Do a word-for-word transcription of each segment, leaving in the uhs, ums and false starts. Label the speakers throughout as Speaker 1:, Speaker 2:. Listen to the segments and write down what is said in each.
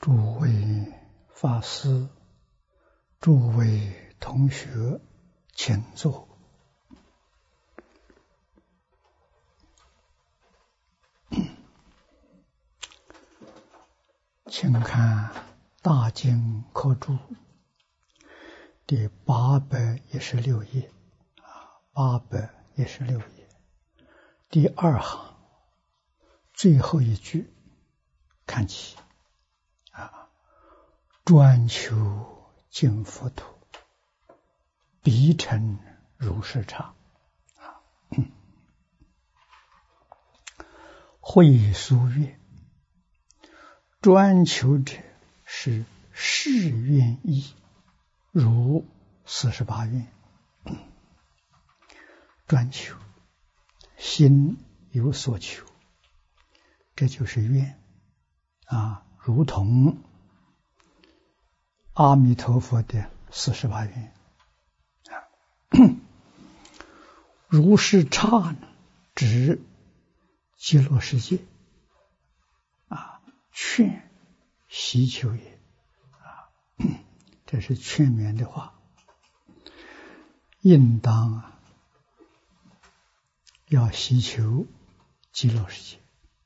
Speaker 1: 诸位法师、诸位同学，请坐。请看《大经科注》第八百一十六页，啊，八百一十六页，第二行最后一句看起，啊，专求净佛土，必成如是刹。啊，会疏愿，专求者是誓愿意，如四十八愿。专求，心有所求，这就是愿啊，如同阿弥陀佛的四十八愿啊。如是刹呢，指极乐世界啊，劝希求也啊，这是劝勉的话，应当啊要希求极乐世界。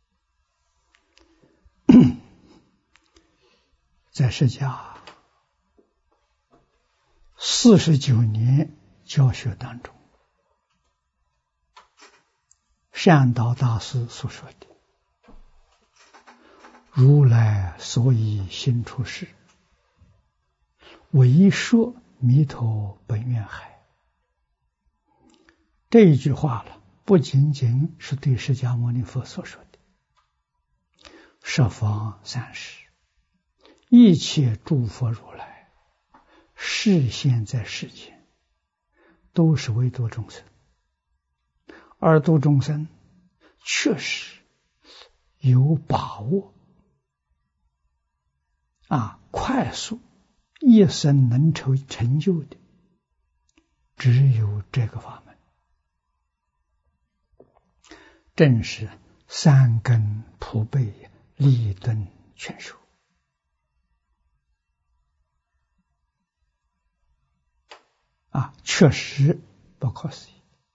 Speaker 1: 在释迦四十九年教学当中，善导大师所说的如来所以心出世，为说弥陀本愿海，这一句话了，不仅仅是对释迦牟尼佛所说的，十方三世一切诸佛如来示现在世间，都是为度众生，而度众生确实有把握啊，快速一生能成成就的，只有这个法门，正是三根普被，立顿全收啊，确实不可思议。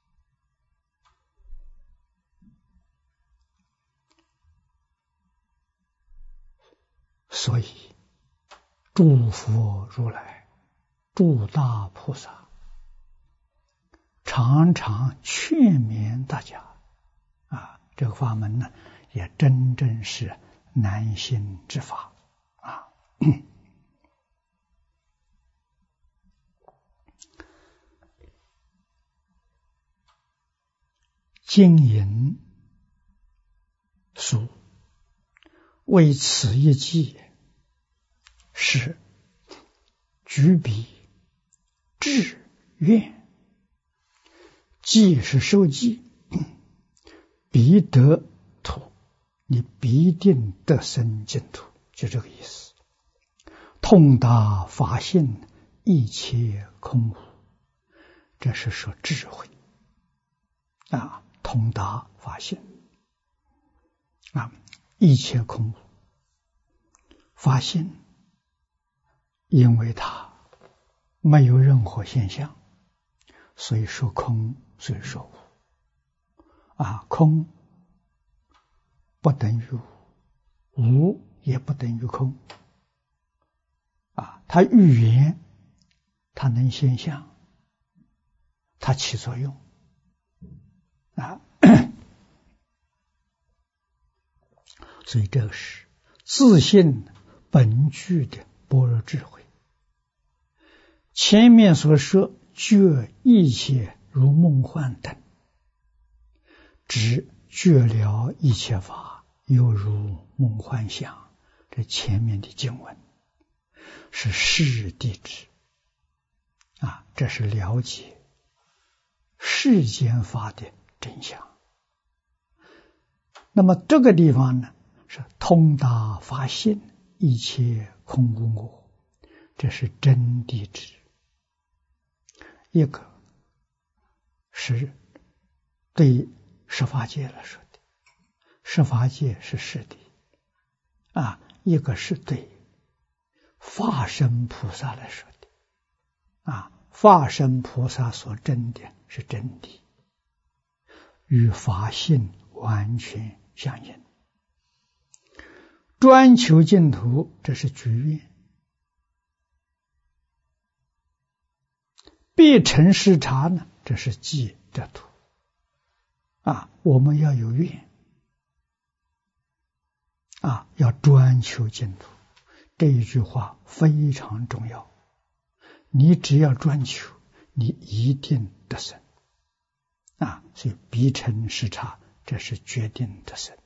Speaker 1: 所以诸佛如来、诸大菩萨常常劝勉大家啊，这个法门呢，也真正是难行之法啊。经引述为此一偈，是举笔志愿，偈是受记，必得土，你必定得生净土，就这个意思。通达法性，一切空无，这是说智慧啊，通达法性啊，一切空无。法性因为它没有任何现象，所以说空，所以说无啊，空不等于无，无也不等于空啊，它语言，它能现象，它起作用啊，所以这个是自信本具的般若智慧。前面所说觉一切如梦幻等，指觉了一切法犹如梦幻想，这前面的经文是示谛智啊，这是了解世间法的真相。那么这个地方呢，是通达法性，一切空无我，这是真谛智。一个是对十法界来说的，十法界是实谛啊，一个是对法身菩萨来说的啊，法身菩萨所证的是真谛，与法性完全相应。专求净土，这是居愿；必成视察呢，这是寂者土。啊，我们要有愿啊，要专求净土。这一句话非常重要。你只要专求，你一定得生啊！所以必成视察，这是决定得生。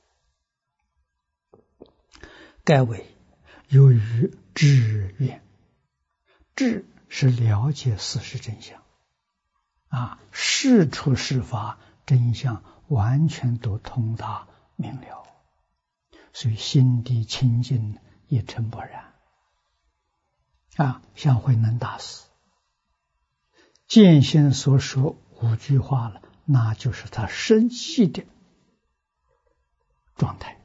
Speaker 1: 盖为由于智愿，智是了解事实真相啊，事出事发，真相完全都通达明了，所以心地清净，一尘不染啊。像慧能大师见性所说五句话了，那就是他深细的状态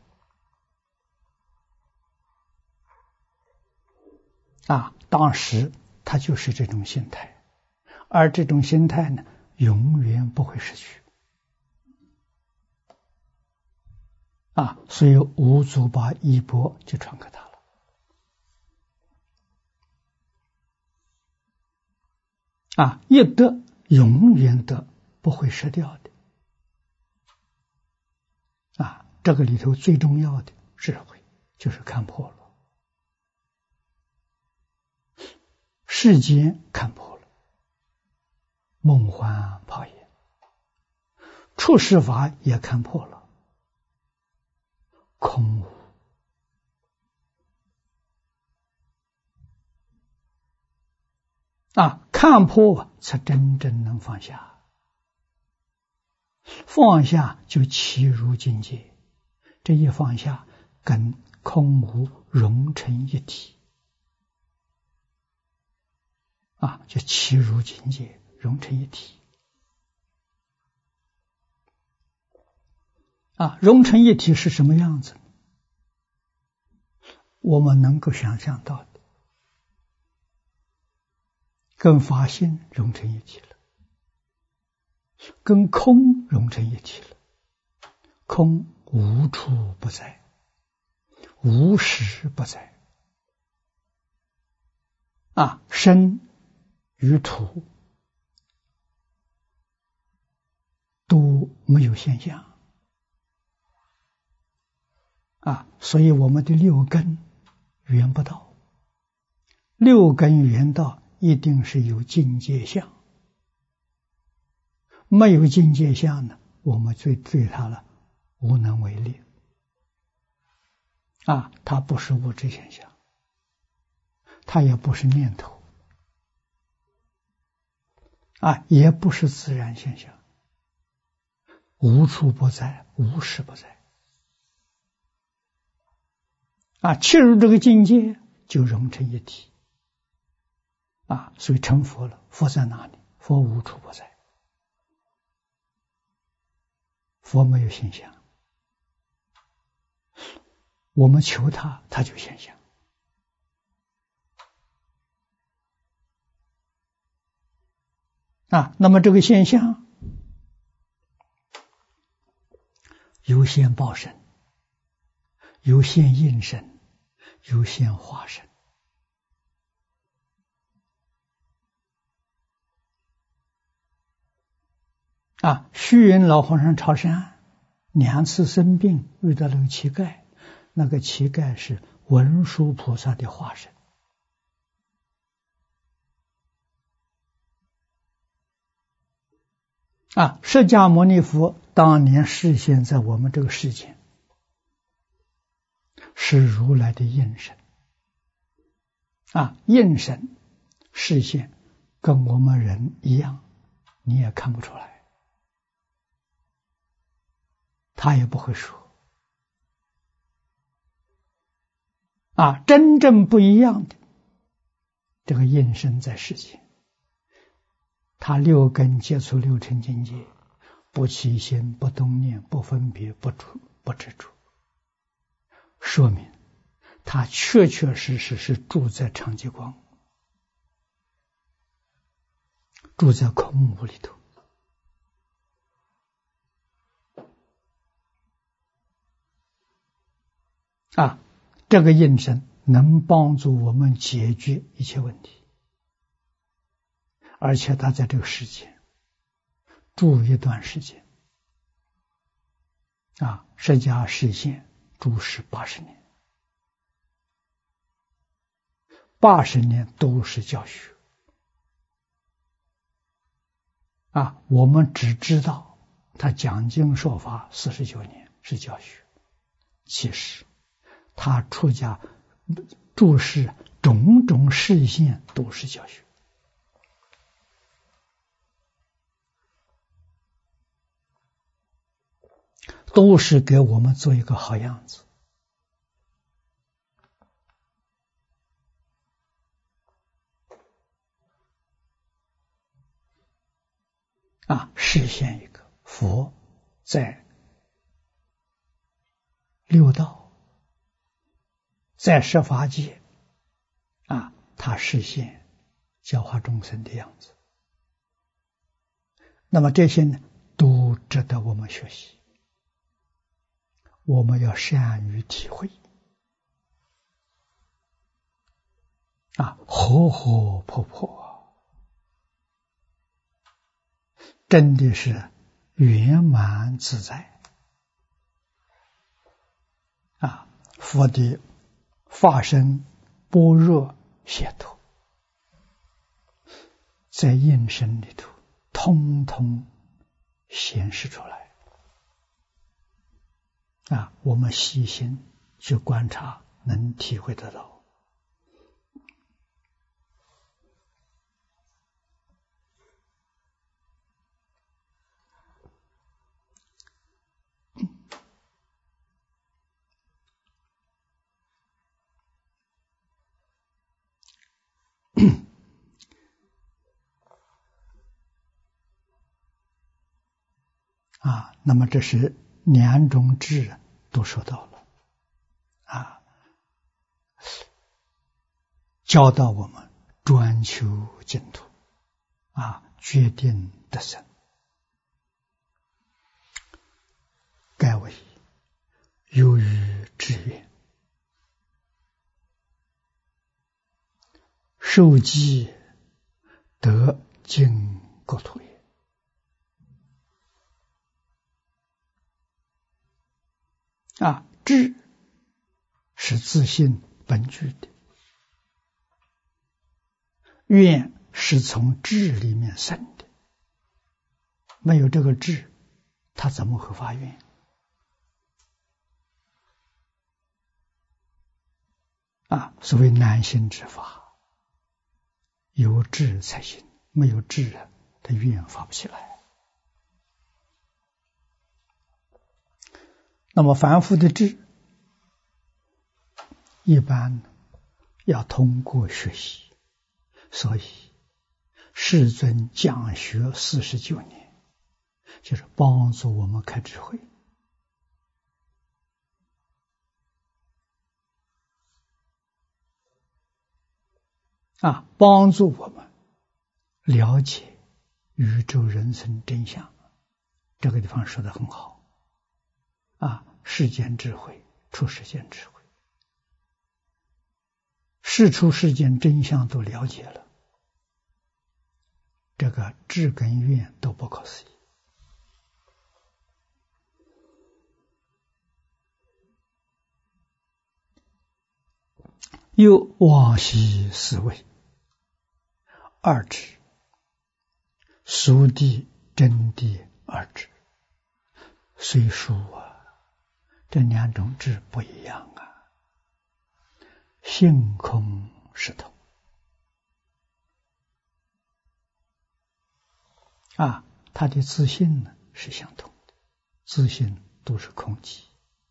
Speaker 1: 啊。当时他就是这种心态，而这种心态呢，永远不会失去啊。所以五祖把衣钵就传给他了啊，一得永远得，不会失掉的啊。这个里头最重要的智慧就是看破了，世间看破了，梦幻泡影，处世法也看破了，空无啊，看破才真正能放下，放下就契入境界，这一放下跟空无融成一体啊，就契入境界，融成一体啊。融成一体是什么样子？我们能够想象到的，跟法性融成一体了，跟空融成一体了。空无处不在，无时不在啊，身与土都没有现象啊，所以我们的六根圆不到，六根圆道一定是有境界相，没有境界相呢，我们对对它了无能为力啊。它不是物质现象，它也不是念头啊，也不是自然现象，无处不在，无时不在啊。切入这个境界就融成一体啊，所以成佛了。佛在哪里？佛无处不在，佛没有现象，我们求他，他就现象啊。那么这个现象有现报身，有现应身，有现化身啊。虚云老和尚朝山两次生病，遇到了个乞丐，那个乞丐是文殊菩萨的化身啊。释迦牟尼佛当年示现在我们这个世间，是如来的应身啊。应身示现跟我们人一样，你也看不出来，他也不会说啊。真正不一样的这个应身在世间，他六根接触六尘境界，不起心，不动念，不分别，不住，不执着，说明他确确实实是住在长吉光，住在空无里头。啊，这个应身能帮助我们解决一切问题，而且他在这个世界住一段时间。啊，释迦示现住世八十年，八十年都是教学。啊，我们只知道他讲经说法四十九年是教学，其实他出家住世种种示现都是教学。都是给我们做一个好样子。啊，实现一个佛在六道，在十法界，啊，他实现教化众生的样子。那么这些呢，都值得我们学习。我们要善于体会，啊，活活泼泼，真的是圆满自在。啊，佛的法身般若解脱，在应身里头，通通显示出来。啊，我们细心去观察，能体会得到。啊，那么这是两种智都说到了，啊，教导我们专求净土，啊，决定得生。盖为由于志愿，受记得净国土也。啊，智是自性本具的，愿是从智里面生的，没有这个智，他怎么会发愿？啊，所谓难行之法，有智才行，没有智啊，他愿发不起来。那么凡夫的智，一般要通过学习，所以世尊讲学四十九年，就是帮助我们开智慧。啊，帮助我们了解宇宙人生真相，这个地方说得很好。啊，世间智慧出世间智慧，事出世间真相都了解了，这个智跟愿都不可思议。又往昔思维，二智，俗谛真谛二智，虽殊啊，这两种智不一样啊，性空是同啊，他的自信呢是相同的，自信都是空寂。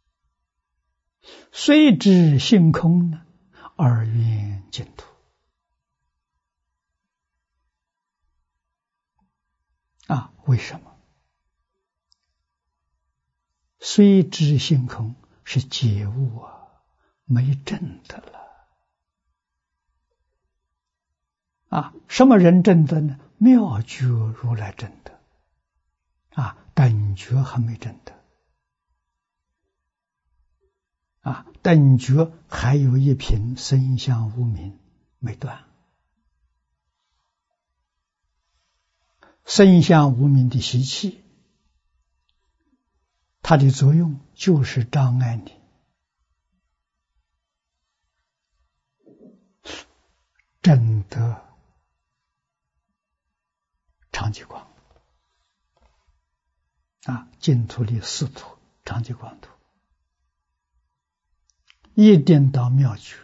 Speaker 1: 虽知性空呢，而愿净土。啊，为什么？虽知性空是解悟啊， 没证得了。啊，什么人证得呢？妙觉如来证得，啊，等觉还没证得，啊，等觉还有一品生相无明没断。生相无明的习气，它的作用就是障碍你证得常寂光。啊，净土里四土，常寂光土，一定到妙觉，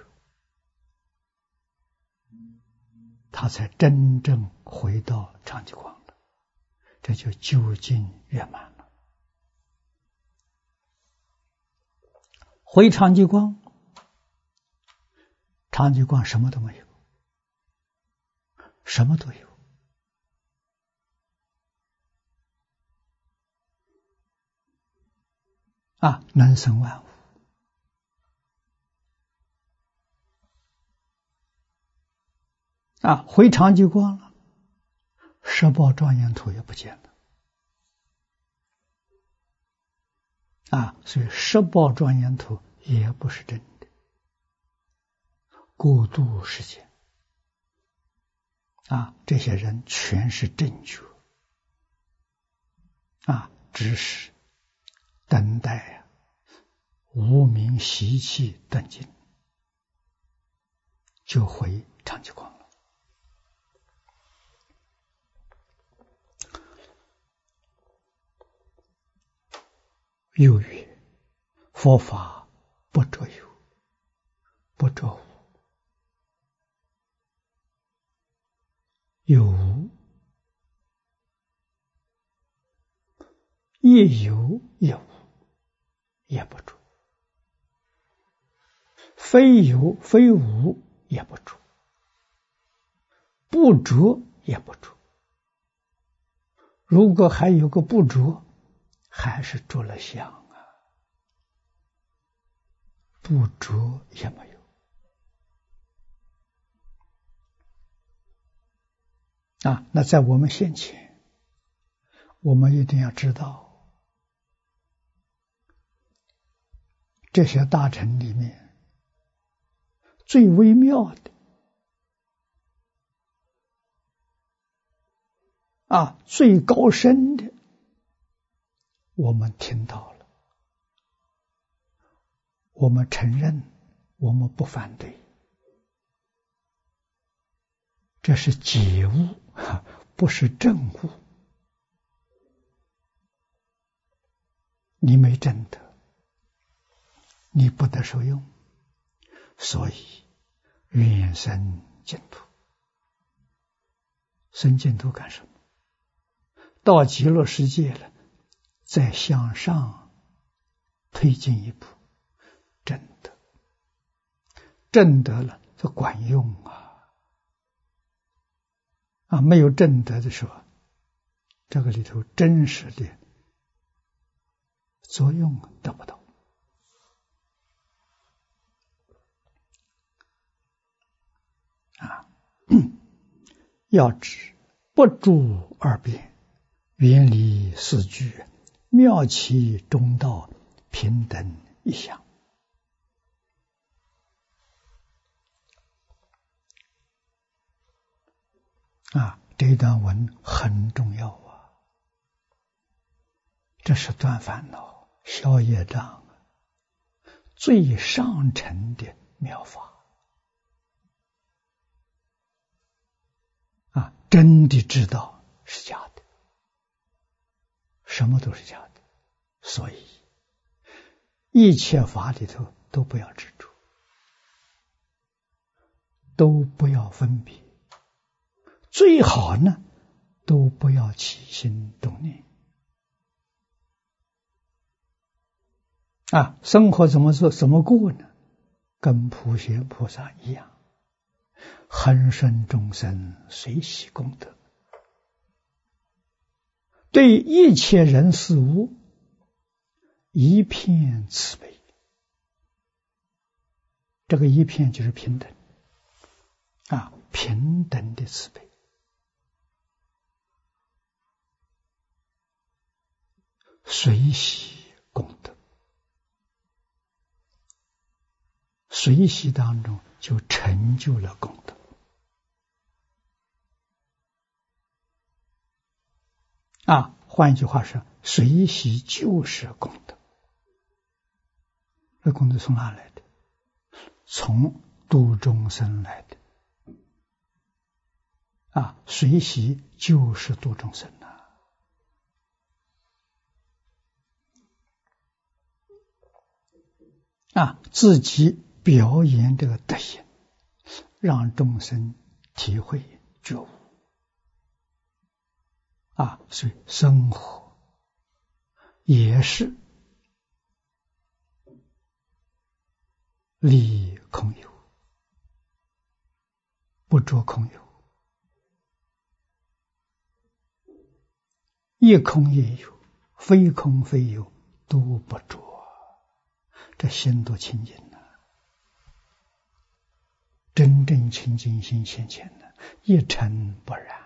Speaker 1: 他才真正回到常寂光了，这就究竟圆满了。回常寂光，常寂光什么都没有，什么都有。啊，能生万物。啊，回常寂光了，十宝庄严土也不见了。啊，所以十宝庄严土也不是真的，过渡世界。啊，这些人全是正觉。啊，只是等待啊，无明习气断尽，就回常寂光了。又曰：佛法不着有，不着无，有无亦有亦无，也不着；非有非无也不着，不着也不着。如果还有个不着，还是着了相啊，不着也没有。啊，那在我们现前，我们一定要知道，这些大乘里面最微妙的啊，最高深的，我们听到了，我们承认，我们不反对，这是解悟，不是证悟。你没证得，你不得受用，所以愿生净土。生净土干什么？到极乐世界了，再向上推进一步，证得，证得了，这管用啊！啊，没有证得的时候，这个里头真实的作用得不到。啊，要知不住二边，远离四句，妙其中道，平等一相。啊，这段文很重要啊，这是断烦恼、消业障最上乘的妙法啊！真的知道是假的，什么都是假的，所以一切法里头都不要执着，都不要分别，最好呢都不要起心动念啊！生活怎么做怎么过呢？跟普贤菩萨一样，恒顺众生，随喜功德，对一切人事物一片慈悲这个一片就是平等啊，平等的慈悲，随喜功德，随喜当中就成就了功德啊。换句话说，随喜就是功德。这功德从哪来的？从度众生来的啊！随喜就是度众生啊！啊，自己表演这个德行，让众生体会觉悟啊！所以生活也是离空有，不着空有，一空也有，非空非有，都不着，这心多清净呢、啊！真正清净心现前呢，一尘不染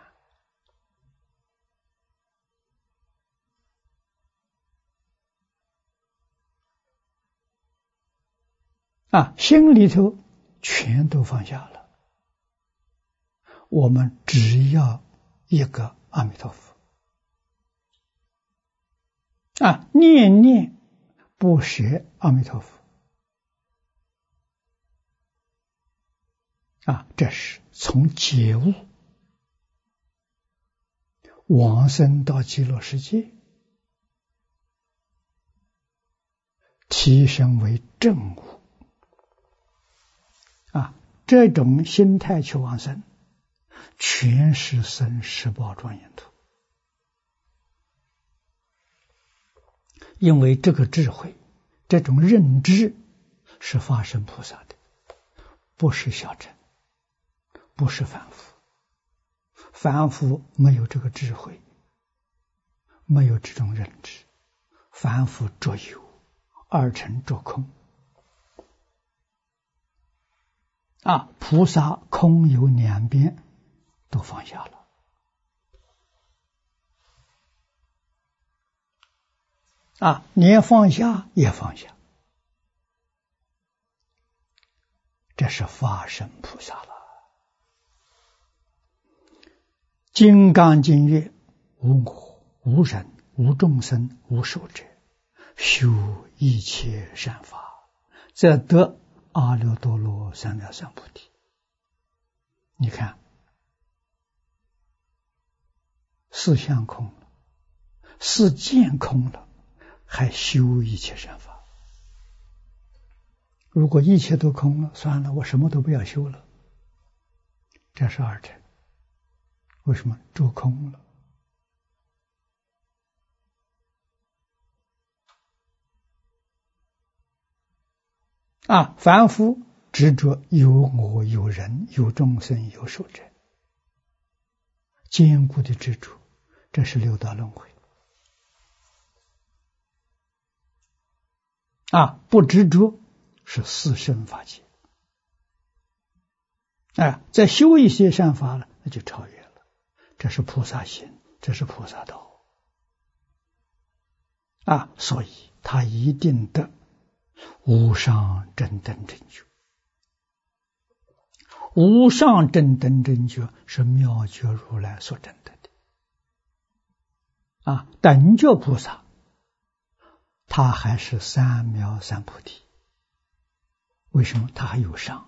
Speaker 1: 啊！心里头全都放下了，我们只要一个阿弥陀佛啊，念念不舍阿弥陀佛啊，这是从觉悟往生到极乐世界，提升为正悟啊，这种心态去往生，全是生十宝庄严土。因为这个智慧，这种认知是法身菩萨的，不是小乘，不是凡夫。凡夫没有这个智慧，没有这种认知，凡夫着有，二乘着空啊，菩萨空有两边都放下了啊，连放下也放下，这是法身菩萨了。金刚经曰：无我、无人、无众生、无寿者，修一切善法，则得阿耨多罗三藐三菩提。你看，四相空了，四见空了，还修一切善法。如果一切都空了，算了，我什么都不要修了，这是二乘。为什么着空了？啊，凡夫执着有我、有人、有众生、有寿者，坚固的执着，这是六道轮回。啊，不执着是四圣法界。啊，再修一些善法了，那就超越了。这是菩萨行，这是菩萨道啊，所以他一定得无上正等正觉。无上正等正觉是妙觉如来所证得的啊，等觉菩萨他还是三藐三菩提。为什么？他还有上。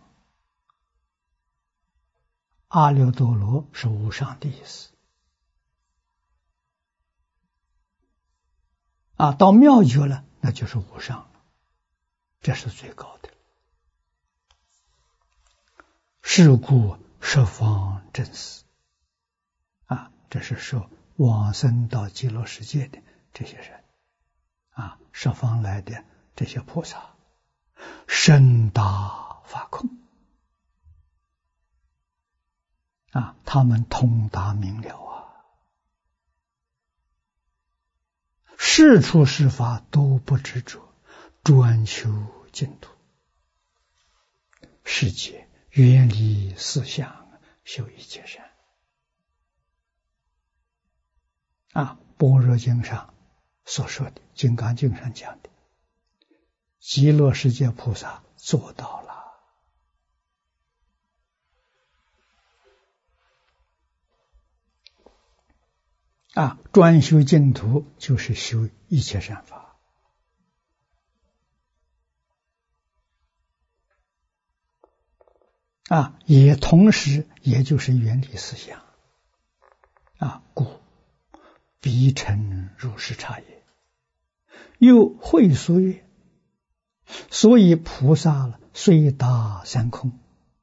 Speaker 1: 阿耨多罗是无上的意思啊，到妙觉了，那就是无上了，这是最高的。是故十方正思啊，这是说往生到极乐世界的这些人啊，十方来的这些菩萨，深大法空啊，他们通达明了啊，事出事法都不执着，专求净土。 世界，远离四相，修一切善。啊，般若经上所说的，金刚经上讲的，极乐世界菩萨做到了。啊，专修净土就是修一切善法。啊，也同时也就是远离四相。啊，故必成如是差也。又会所曰：所以菩萨虽达三空，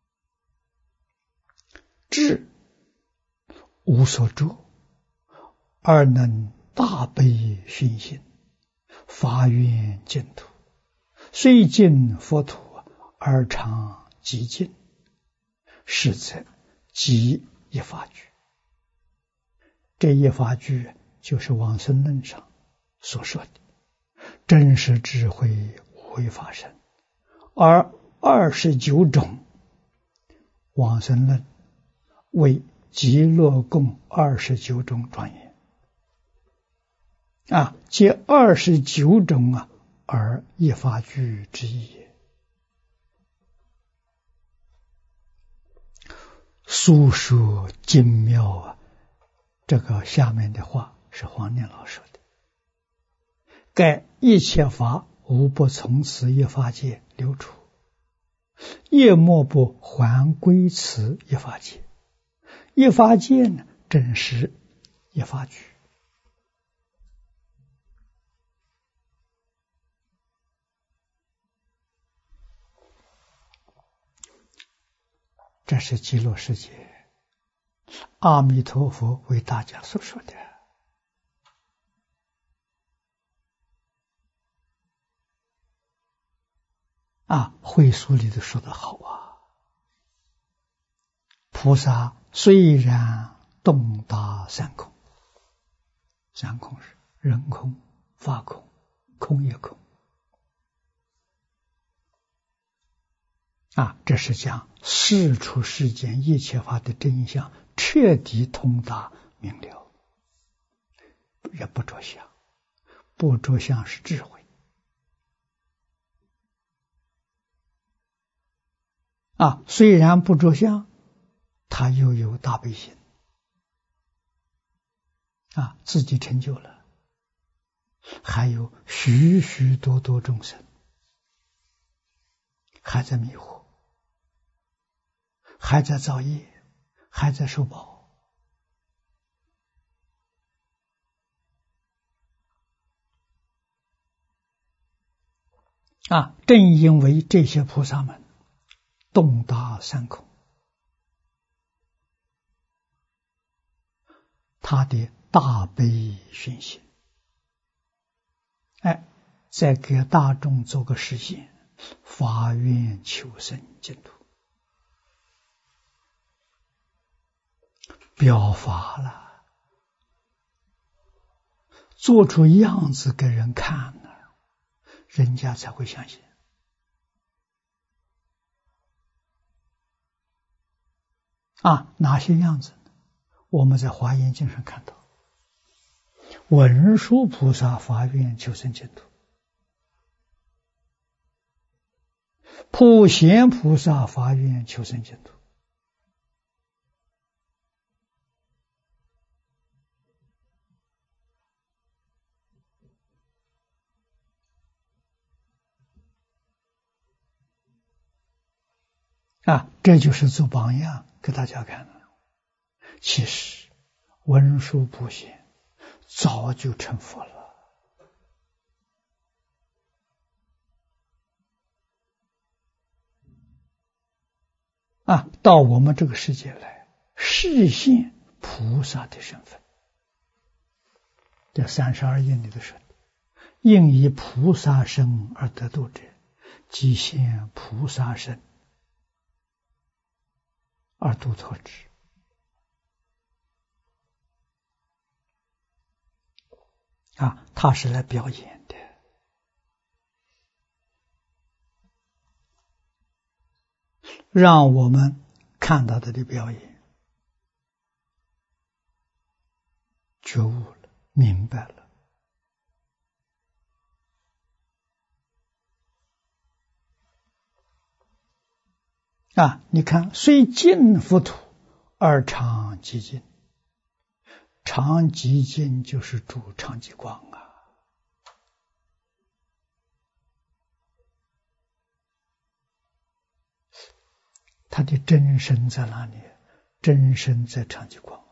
Speaker 1: 智无所着，而能大悲熏心，发愿净土，虽尽佛土，而常寂静，是则即一法句。这一法句就是往生论上所说的真实智慧无为法身，而二十九种往生论为极乐共二十九种庄严。啊，皆二十九种啊，而一法句之一也。诉说精妙啊！这个下面的话是黄念老说的。盖一切法无不从此一法界流出，也莫不还归此一法界。一法界呢，正是一法句。这是极乐世界阿弥陀佛为大家所说的。啊，会所里头说得好啊，菩萨虽然洞达三空，三空是人空、法空、空也空。啊，这是讲世出世间一切法的真相，彻底通达明了，也不着相，不着相是智慧。啊，虽然不着相，他又有大悲心，啊，自己成就了，还有许许多多众生还在迷惑，还在造业，还在受报。啊，正因为这些菩萨们洞达三空，他的大悲熏心，哎，再给大众做个实现，发愿求生净土，表法了，做出样子给人看了，人家才会相信。啊，哪些样子呢？我们在华严经上看到，文殊菩萨发愿求生净土，普贤菩萨发愿求生净土，啊，这就是做榜样给大家看的。其实文殊普贤早就成佛了。啊，到我们这个世界来实现菩萨的身份。这三十二应里头说的，应以菩萨身而得度者，即现菩萨身而度脱之。啊，他是来表演的。 让我们看到他的表演，觉悟了，明白了。啊，你看，虽尽佛土，而常寂静。常寂静就是住常寂光啊。他的真身在哪里？真身在常寂光。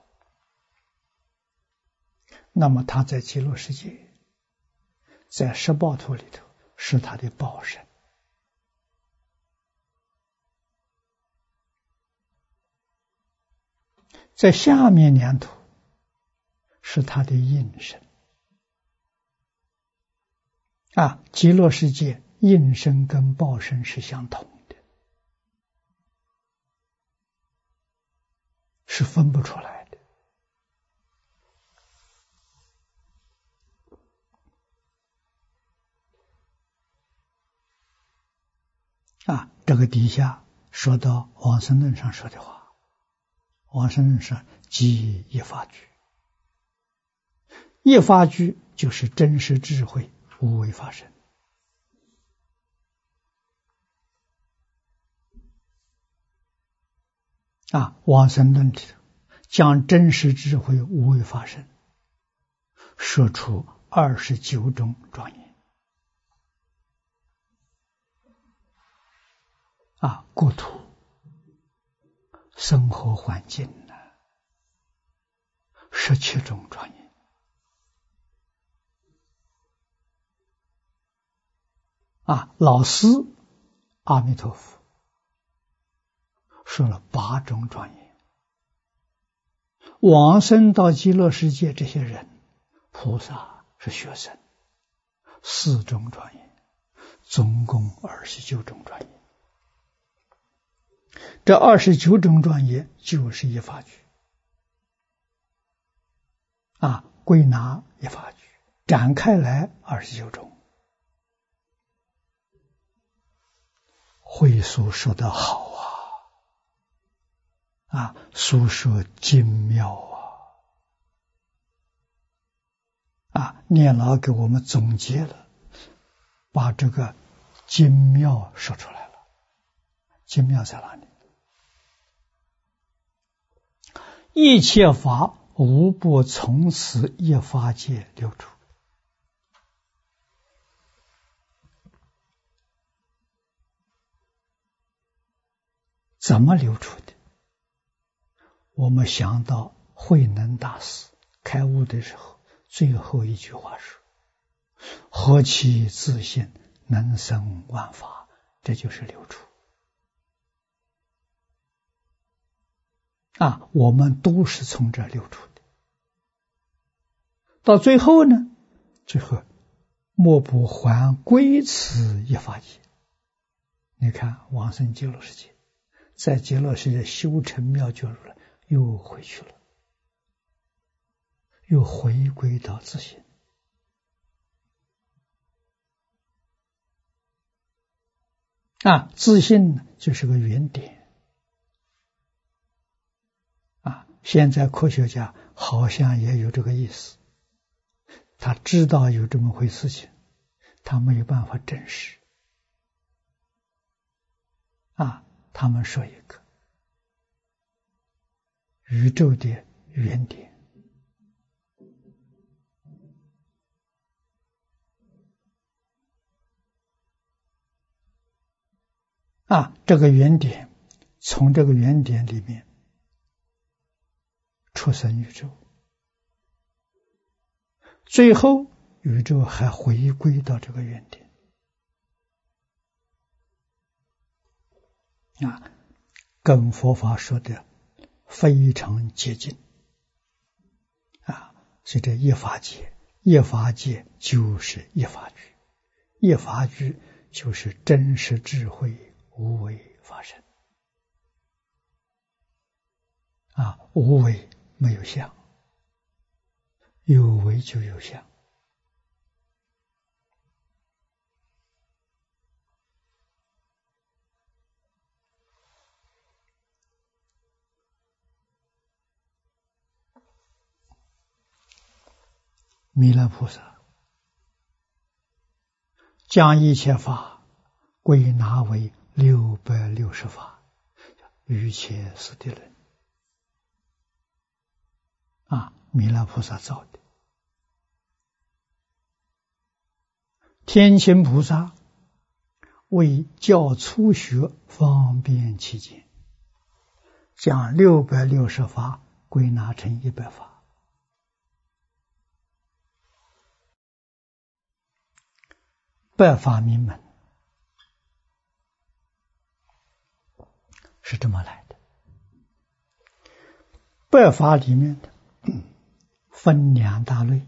Speaker 1: 那么他在极乐世界，在十报土里头是他的报身。在下面两土是他的应身啊，极乐世界应身跟报身是相同的，是分不出来的啊。这个底下说到往生论上说的话。往生论上即一法居，一法居就是真实智慧无为法身啊。往生论里头将真实智慧无为法身说出二十九种庄严啊，国土生活环境呢，十七种庄严啊。老师阿弥陀佛说了八种庄严，往生到极乐世界这些人，菩萨是学生，四种庄严，总共二十九种庄严。这二十九种庄严就是一法居啊，归纳一法居，展开来二十九种。慧疏说得好啊，啊，书说精妙啊，啊，念老给我们总结了，把这个精妙说出来了。精妙在哪里？一切法无不从此一法界流出。怎么流出的？我们想到慧能大师开悟的时候，最后一句话说：“何其自信，能生万法。”这就是流出。啊，我们都是从这流出的。到最后呢，最后莫不还归此一法界。你看往生极乐世界，在极乐世界修成妙觉如来，又回去了，又回归到自性。啊，自性呢就是个原点。啊，现在科学家好像也有这个意思，他知道有这么回事情，他没有办法证实。啊，他们说一个宇宙的原点。啊，这个原点，从这个原点里面出生宇宙，最后宇宙还回归到这个原点。啊，跟佛法说的非常接近。啊，所以这一法界，一法界就是一法居，一法居就是真实智慧无为法身。啊，无为没有相，有为就有相。 弥勒菩萨将一切法归纳为六百六十法，瑜伽师地论啊，弥勒菩萨造的。天亲菩萨为教初学方便起见，将六百六十法归纳成一百法。百法明门是这么来的。百法里面的分两大类，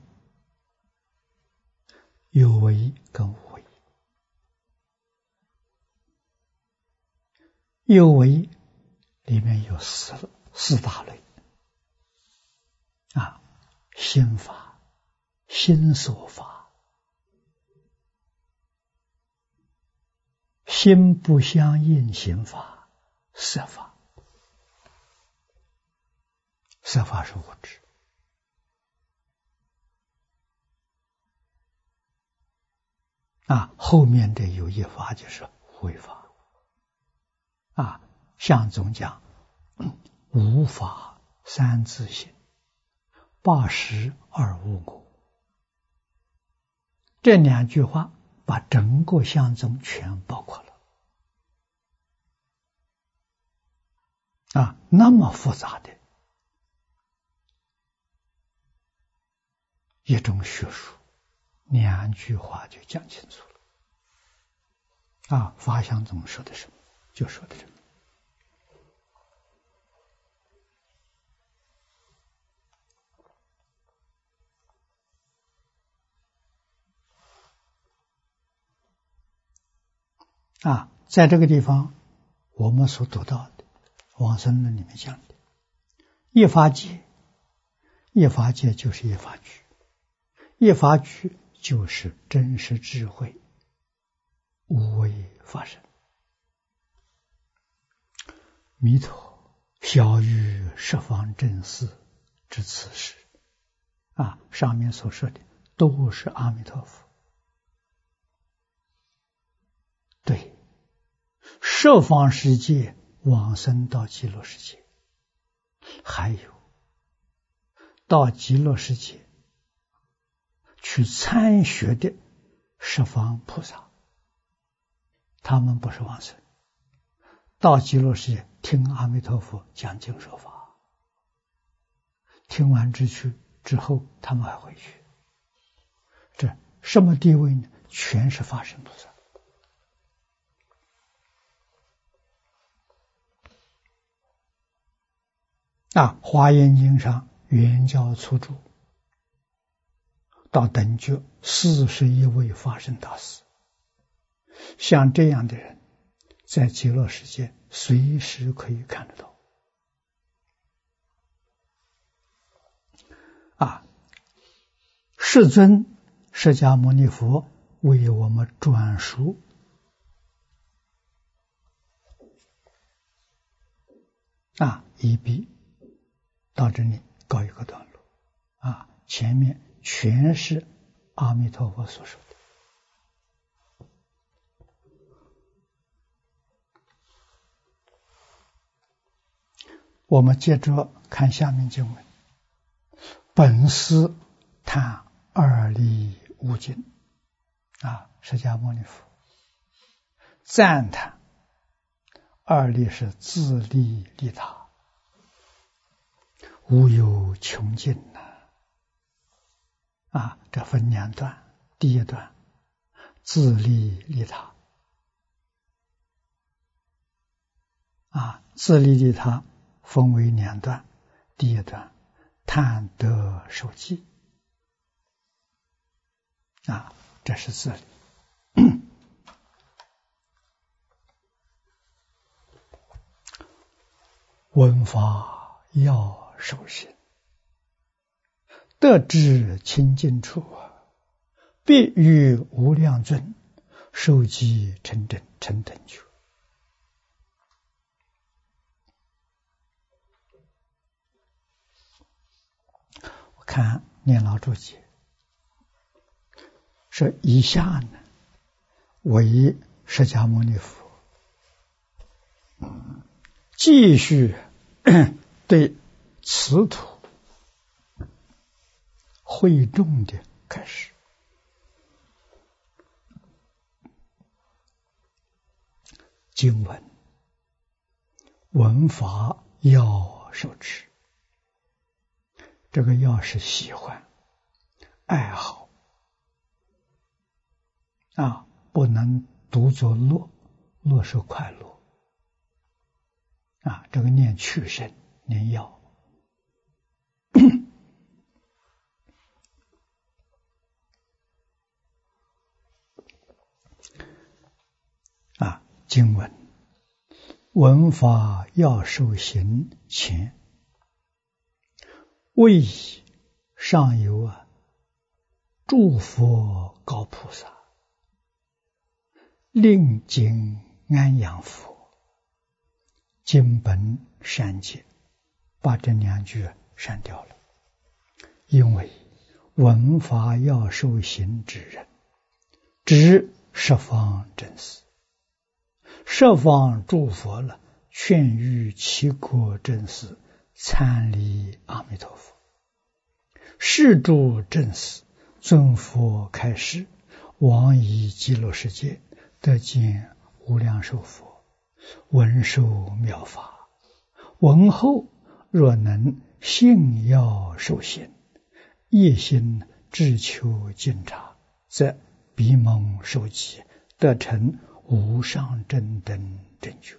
Speaker 1: 有为跟无为。有为里面有四四大类啊，心法、心所法、心不相应行法、色法。色法是物质，啊，后面的有一法就是无为法。啊，相宗讲无法三自性，八识二无我。这两句话把整个相宗全包括了。啊，那么复杂的一种学术，两句话就讲清楚了。啊，法相宗说的什么？就说的这个啊，在这个地方我们所读到的往生论里面讲的一法界，一法界就是一法具，一法具就是真实智慧无为法身。弥陀晓喻十方正事之此事啊，上面所说的都是阿弥陀佛。对，十方世界往生到极乐世界，还有到极乐世界去参学的十方菩萨，他们不是往生，到极乐世界听阿弥陀佛讲经说法，听完之去之后他们还回去。这什么地位呢？全是法身菩萨。啊，华严经上原教初住到等觉四十一位法身大士，像这样的人在极乐世界随时可以看得到。啊，世尊释迦牟尼佛为我们转述啊，一笔到这里告一个段落啊，前面全是阿弥陀佛所说的。我们接着看下面经文，本师叹二利无尽啊，释迦牟尼佛赞叹二利是自利利他，无有穷尽呐！啊，这分两段，第一段自利利他，啊，自利利他分为两段，第一段叹得受记，啊，这是自利。闻法要受行，得知清净处，必于无量尊，受记成真成等觉。我看念老注解， 说以下呢，为释迦牟尼佛继续对此土会众的开始。经文闻法要受持，这个要是喜欢爱好啊，不能独作乐，乐是快乐啊，这个念去生念要啊，经文闻法要受行前，为上有啊诸佛高菩萨令经安养佛，经本删节，把这两句删掉了。因为闻法要受行之人，知十方真实，十方诸佛了，劝喻其国真实，参礼阿弥陀佛。是诸真实，尊佛开示，往诣极乐世界，得见无量寿佛，闻受妙法。闻后若能信要受行，业心志求尽察，则必蒙受记，得成无上正等正觉。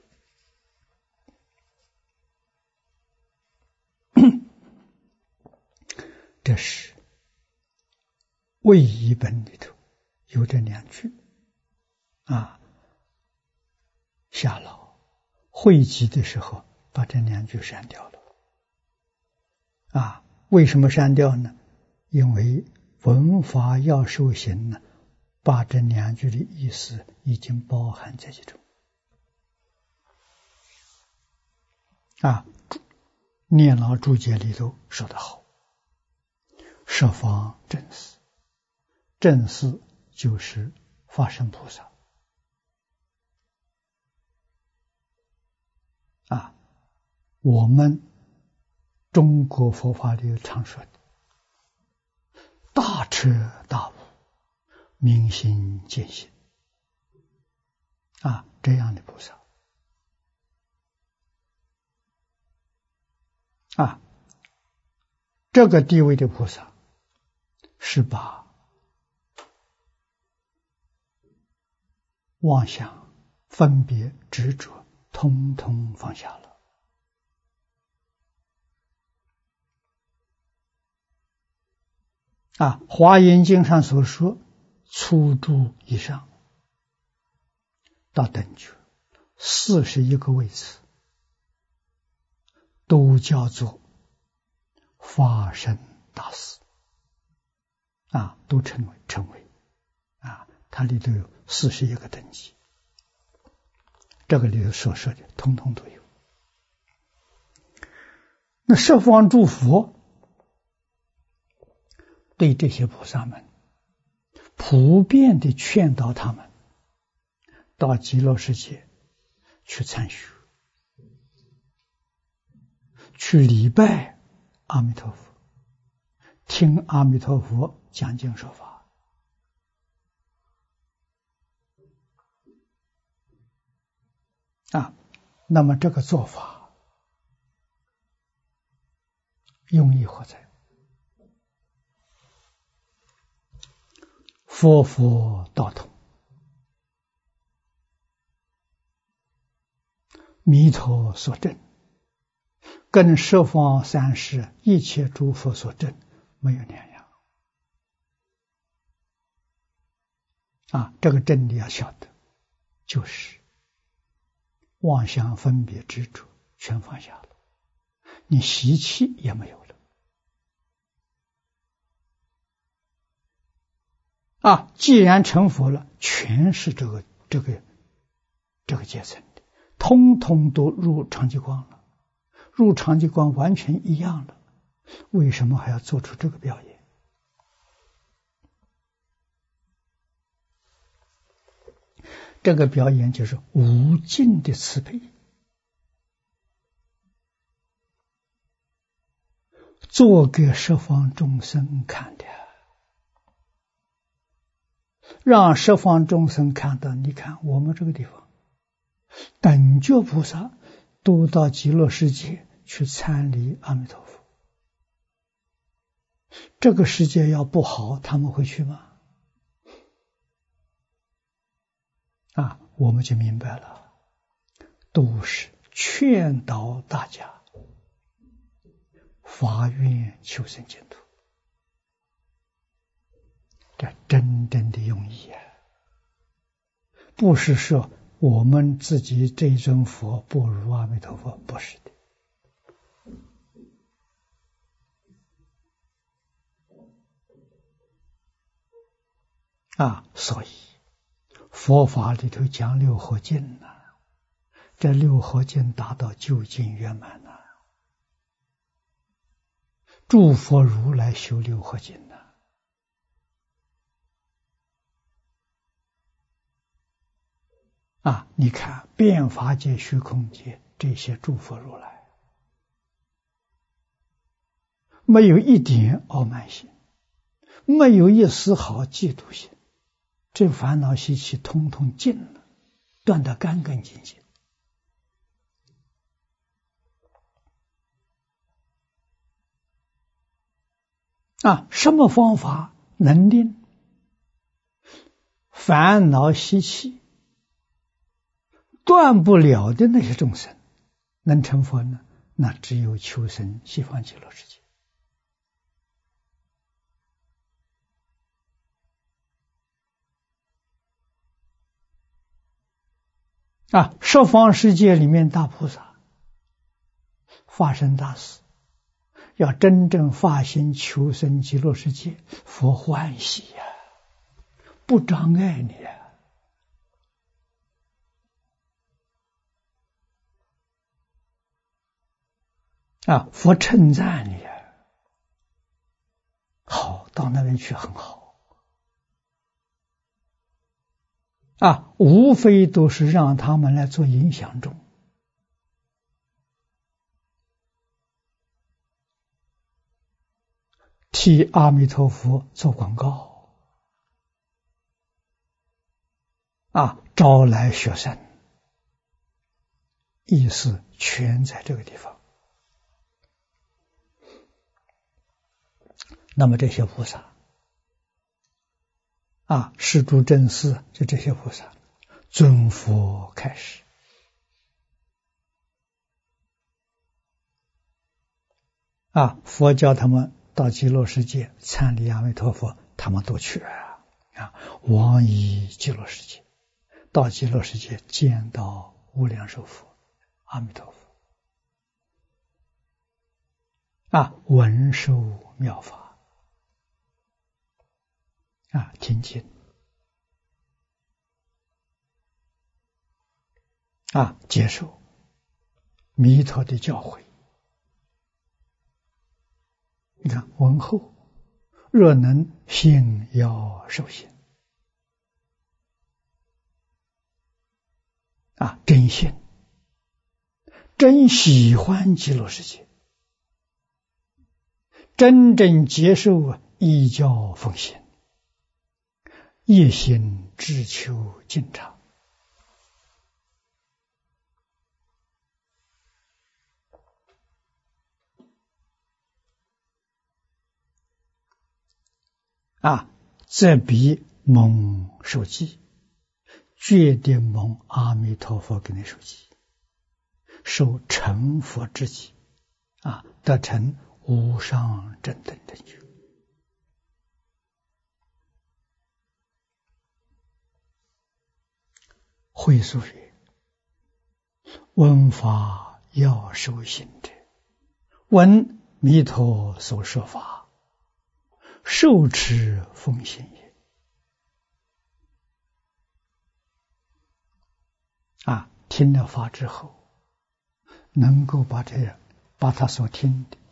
Speaker 1: 这是为一本里头有这两句啊，夏老汇集的时候把这两句删掉了啊。为什么删掉呢？因为闻法要受行呢，把这两句的意思已经包含在其中啊。念老注解里头说得好，十方正思，正思就是法身菩萨啊。我们中国佛法里常说的大彻大悟，明心见性啊，这样的菩萨啊，这个地位的菩萨是把妄想、分别、执着通通放下了啊。华严经上所说初住以上到等觉四十一个位次，都叫做法身大士啊，都称为称为啊，它里头有四十一个等级，这个里头所说的通通都有。那十方诸佛对这些菩萨们普遍的劝导他们到极乐世界去参学，去礼拜阿弥陀佛，听阿弥陀佛讲经说法啊。那么这个做法用意何在？佛佛道同，弥陀所证，跟十方三世一切诸佛所证没有两样啊。这个真理要晓得，就是妄想分别执着全放下了，你习气也没有了啊。既然成佛了，全是这个这个这个阶层的，通通都入常寂光了，入常寂光完全一样了，为什么还要做出这个表演这个表演就是无尽的慈悲，做给十方众生看的，让十方众生看到，你看我们这个地方，等觉菩萨都到极乐世界去参礼阿弥陀佛。这个世界要不好，他们会去吗？啊，我们就明白了，都是劝导大家发愿求生净土，这真正的用意啊，不是说我们自己这一尊佛不如阿弥陀佛，不是的。啊，所以佛法里头讲六合敬呐、啊，这六合敬达到究竟圆满呐、啊，诸佛如来修六合敬呐、啊。啊，你看变法界、虚空界这些诸佛如来，没有一点傲慢心，没有一丝毫嫉妒心，这烦恼习气通通尽了，断得干干净净。啊，什么方法能令烦恼习气断不了的那些众生能成佛呢？那只有求生西方极乐世界。啊，十方世界里面大菩萨发生大事，要真正发心求生极乐世界，佛欢喜呀、啊，不障碍你啊。啊，佛称赞你啊，好，到那边去很好。啊，无非都是让他们来做影响众，替阿弥陀佛做广告，啊，招来学生，意思全在这个地方。那么这些菩萨啊，施主正士，就这些菩萨尊佛开始啊，佛教他们到极乐世界参礼阿弥陀佛，他们都去啊，啊，往诣极乐世界，到极乐世界见到无量寿佛阿弥陀佛啊，闻受妙法啊，听经啊，接受弥陀的教诲。你看闻后，若能信要受信啊，真信，真喜欢极乐世界，真正接受啊，依教奉行，一心只求净场。啊，这比蒙受记，决定蒙阿弥陀佛给你受记，受成佛之记啊，得成无上正等正觉。会疏曰：闻法要受行者，闻弥陀所说法，受持奉行也。啊，听了法之后，能够把这把他所听的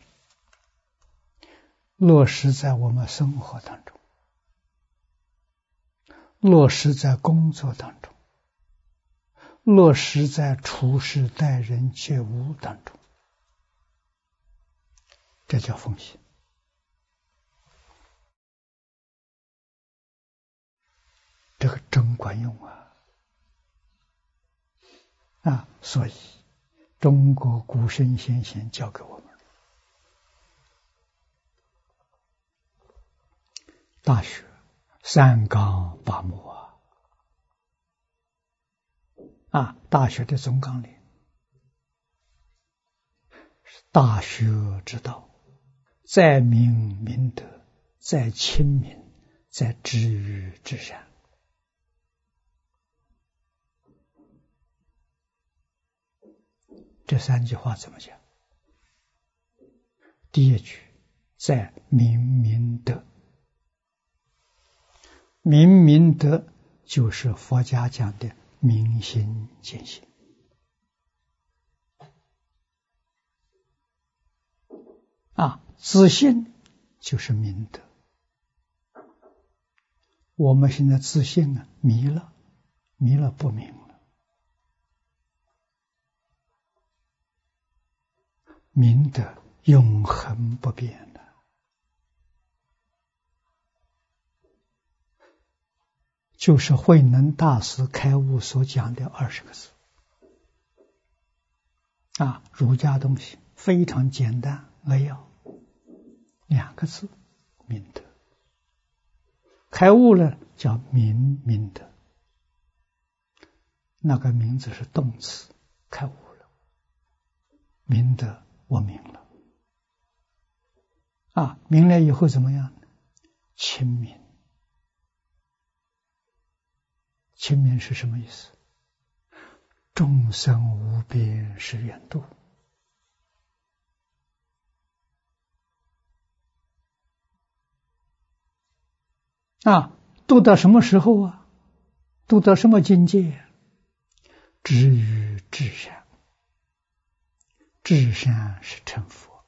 Speaker 1: 落实在我们生活当中，落实在工作当中， 落实在处事待人接物当中，这叫奉行。这个真管用啊！啊，所以中国古圣先贤教给我们，大学三纲八目啊，啊，大学的总纲领，大学之道，在明明德，在亲民，在知遇之善。这三句话怎么讲？第一句，在明明德。明明德就是佛家讲的明心见性啊，自信就是明德。我们现在自信啊，迷了，迷了不明了。明德永恒不变的，就是慧能大师开悟所讲的二十个字啊，儒家东西非常简单扼要，两个字，明德。开悟了叫明明德，那个名字是动词，开悟了，明德。我明了啊，明了以后怎么样？亲民。亲民是什么意思？众生无边誓愿度啊，度到什么时候啊？度到什么境界？知于至善。至善是成佛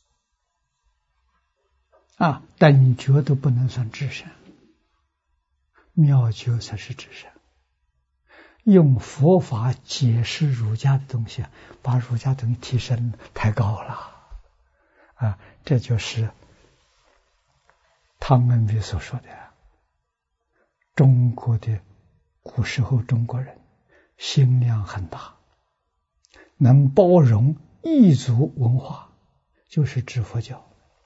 Speaker 1: 啊，等觉都不能算至善，妙觉才是至善。用佛法解释儒家的东西，把儒家东西提升太高了啊！这就是汤恩比所说的，中国的古时候中国人心量很大，能包容异族文化，就是指佛教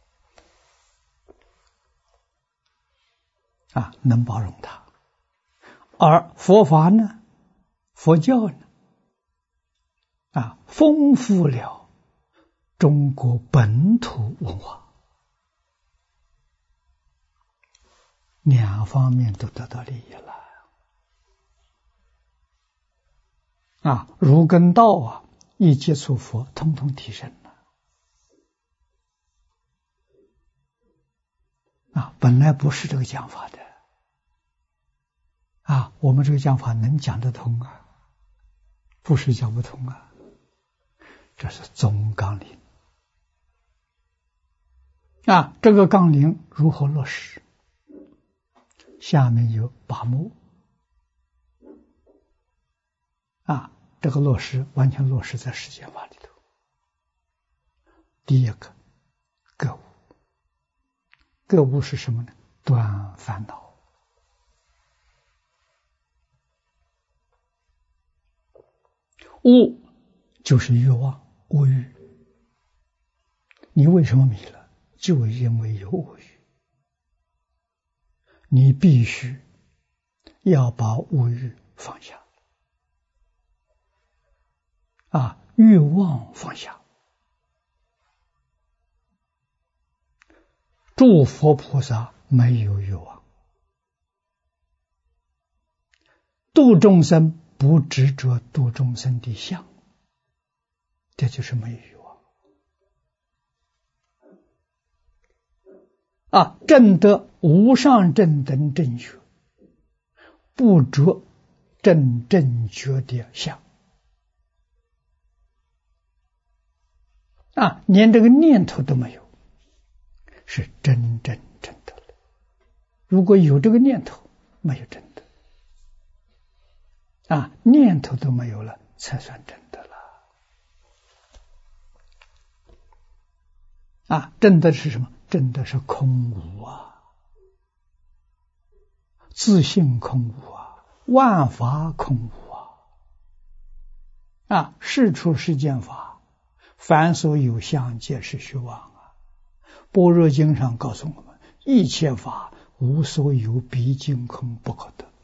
Speaker 1: 啊，能包容它。而佛法呢，佛教呢，啊，丰富了中国本土文化，两方面都得到利益了啊！儒跟道啊，一接触佛，通通提升了啊！本来不是这个讲法的啊，我们这个讲法能讲得通啊，不是讲不通啊。这是总纲领啊，这个纲领如何落实？下面有八目啊，这个落实完全落实在世间法里头。第一个，觉悟。觉悟是什么呢？断烦恼。悟就是欲望，物欲。你为什么迷了？就因为有物欲。你必须要把物欲放下啊，欲望放下。诸佛菩萨没有欲望，度众生不执着度众生的相，这就是没有欲望啊！证得无上正等正觉，不着正正觉的相啊，连这个念头都没有，是真正证得了。如果有这个念头，没有证得啊，念头都没有了，才算真的了。啊，真的是什么？真的是空无啊，自性空无啊，万法空无啊。啊，事出世间法，凡所有相，皆是虚妄啊。般若经上告诉我们，一切法无所有，毕竟空，不可得。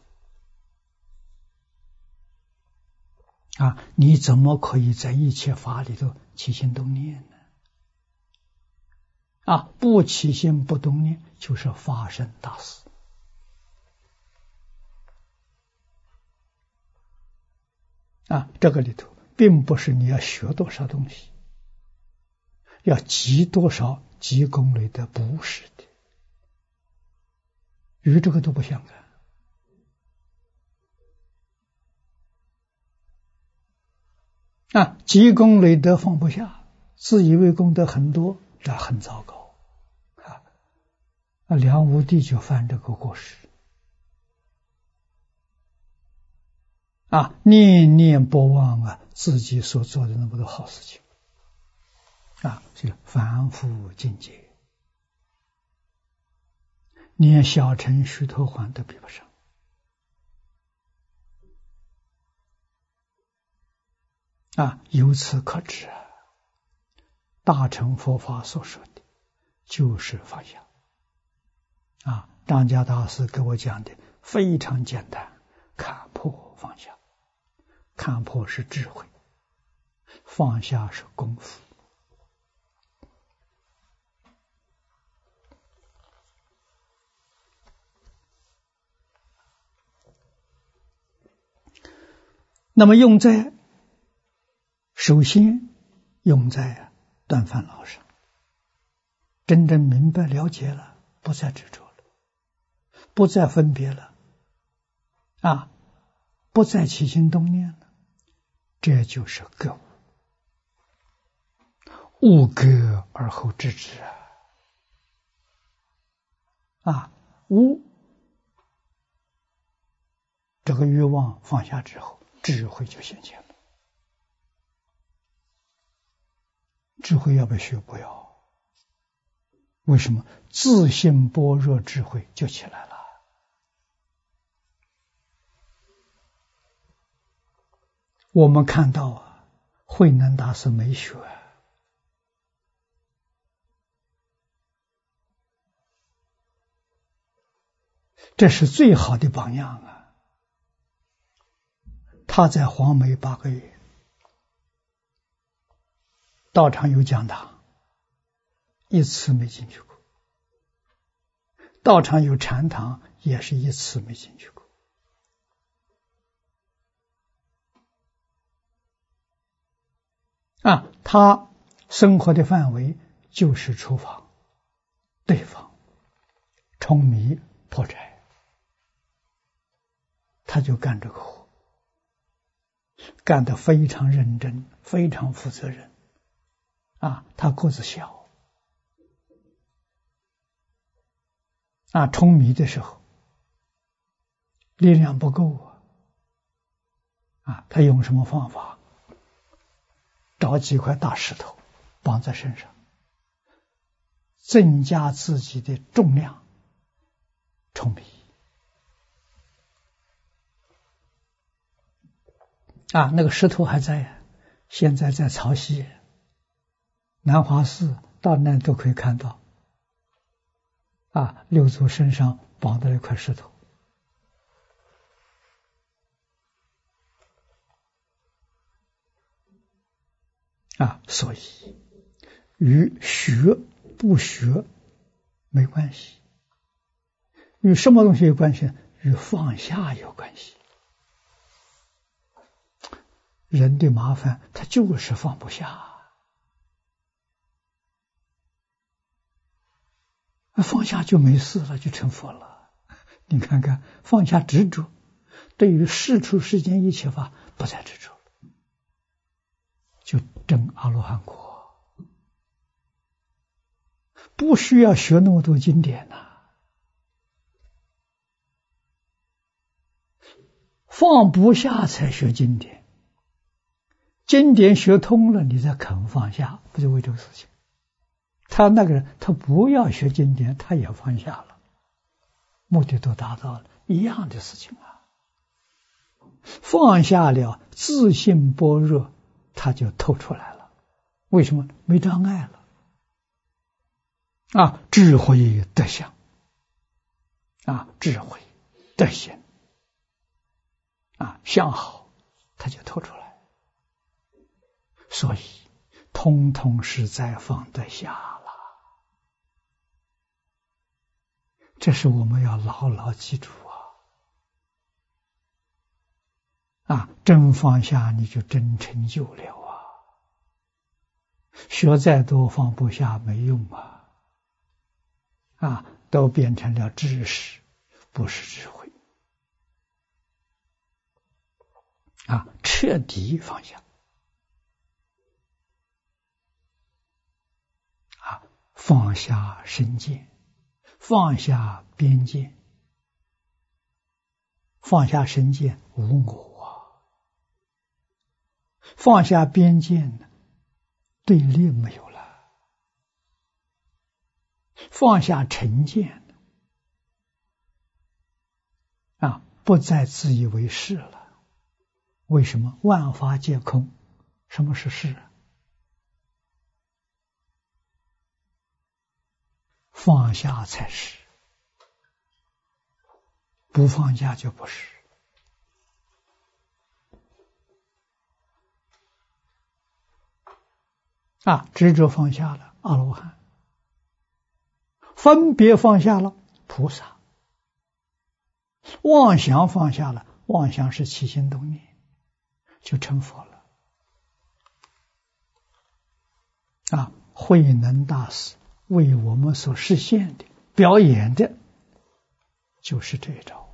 Speaker 1: 啊，你怎么可以在一切法里头起心动念呢？啊，不起心不动念，就是发生大事。啊，这个里头并不是你要学多少东西，要积多少积功累德，不是的，与这个都不相干。啊，积功累德放不下，自以为功德很多，这很糟糕啊！啊，梁武帝就犯这个过失啊，念念不忘啊自己所做的那么多好事情啊，是凡夫境界，连小乘须陀洹都比不上。啊，由此可知啊，大乘佛法所说的就是放下。啊，张家大师给我讲的非常简单，看破放下。看破是智慧，放下是功夫。那么用在首先用在断烦恼上，真正明白了解了，不再执着了，不再分别了，啊，不再起心动念了，这就是觉悟。悟觉而后知之啊！啊，悟这个欲望放下之后，智慧就显现了。智慧要不要学？不要。为什么？自性般若智慧就起来了。我们看到啊，慧能大师没学，这是最好的榜样啊！他在黄梅八个月，道场有讲堂，一次没进去过；道场有禅堂，也是一次没进去过。啊，他生活的范围就是厨房、对方、舂米、破柴，他就干这个活，干得非常认真，非常负责任。啊，他个子小，啊，舂米的时候力量不够啊，啊，他用什么方法？找几块大石头绑在身上，增加自己的重量，舂米。啊，那个石头还在啊，现在在潮汐南华寺到那都可以看到。啊，六祖身上绑的一块石头。啊，所以与学不学没关系，与什么东西有关系？与放下有关系。人的麻烦，他就是放不下。放下就没事了，就成佛了。你看看，放下执着，对于世出世间一切法不再执着了，就证阿罗汉果。不需要学那么多经典呐、啊，放放不下才学经典，经典学通了，你再肯放下，不就为这个事情？他那个人，他不要学经典，他也放下了，目的都达到了，一样的事情啊。放下了，自信般若，他就透出来了。为什么？没障碍了啊！智慧德相啊，智慧德行啊，相好，他就透出来。所以，通通是在放得下了。这是我们要牢牢记住啊！啊，真放下，你就真成就了啊！学再多放不下没用啊！啊，都变成了知识，不是智慧啊！彻底放下啊！放下身见，放下边界，放下身见无我啊！放下边界呢，对立没有了。放下成见啊，不再自以为是了。为什么？万法皆空，什么是是？放下才是，不放下就不是。啊，执着放下了，阿罗汉；分别放下了，菩萨；妄想放下了，妄想是起心动念，就成佛了。啊，慧能大师为我们所实现的、表演的，就是这一招。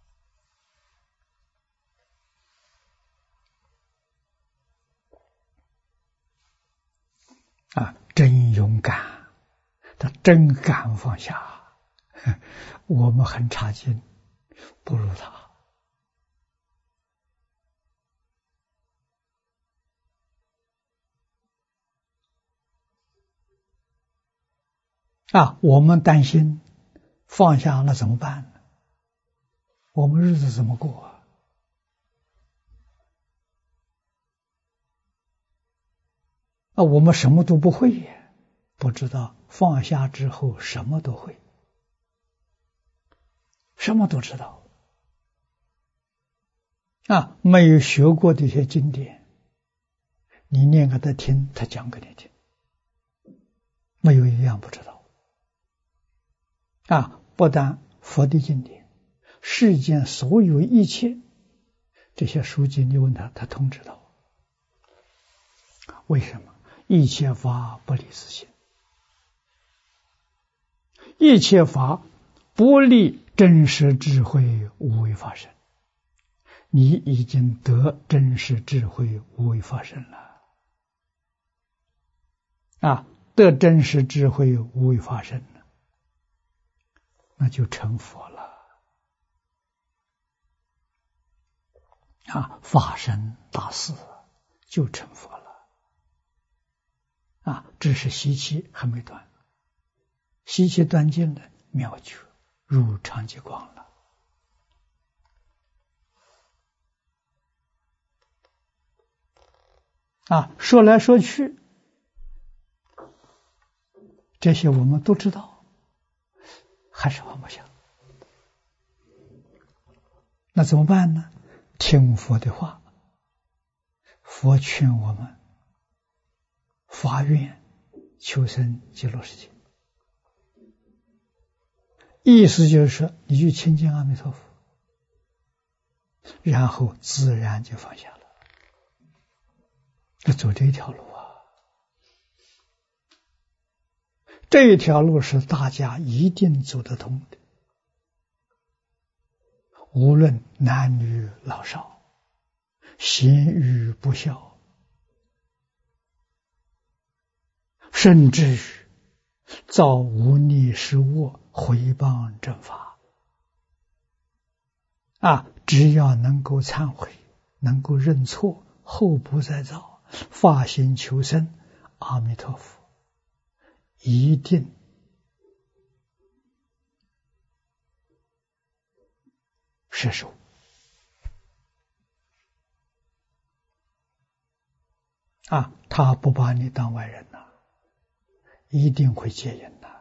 Speaker 1: 啊，真勇敢，他真敢放下，我们很差劲，不如他。啊，我们担心放下了怎么办呢？我们日子怎么过啊？啊，我们什么都不会呀，不知道放下之后什么都会，什么都知道。啊，没有学过这些经典，你念给他听，他讲给你听，没有一样不知道。啊，不但佛的经典，世间所有一切这些书籍，你问他，他通知道。为什么？一切法不离自性，一切法不离真实智慧无为法身。你已经得真实智慧无为法身了啊！得真实智慧无为法身了，那就成佛了啊！法身大事就成佛了啊！只是习气还没断，习气断尽了，妙觉入常寂光了。啊，说来说去，这些我们都知道，还是放不下。那怎么办呢？听佛的话，佛劝我们发愿求生极乐世界，意思就是说，你去亲近阿弥陀佛，然后自然就放下了。要走这一条路啊，这一条路是大家一定走得通的，无论男女老少，贤愚不孝，甚至于造无逆施恶，毁谤正法啊， 只要能够忏悔，能够认错，后不再造，发心求生，阿弥陀佛一定摄受。啊，他不把你当外人呐、啊，一定会接引的。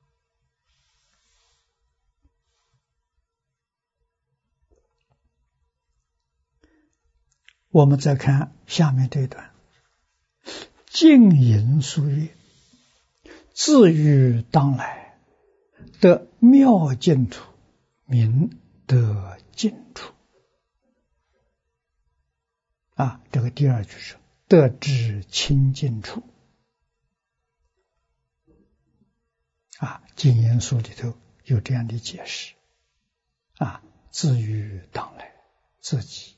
Speaker 1: 我们再看下面这一段，净隐俗月，自欲当来，得妙净土，名得净处。啊，这个第二句是得至清净处。啊，净隐俗里头有这样的解释。啊，自欲当来，自己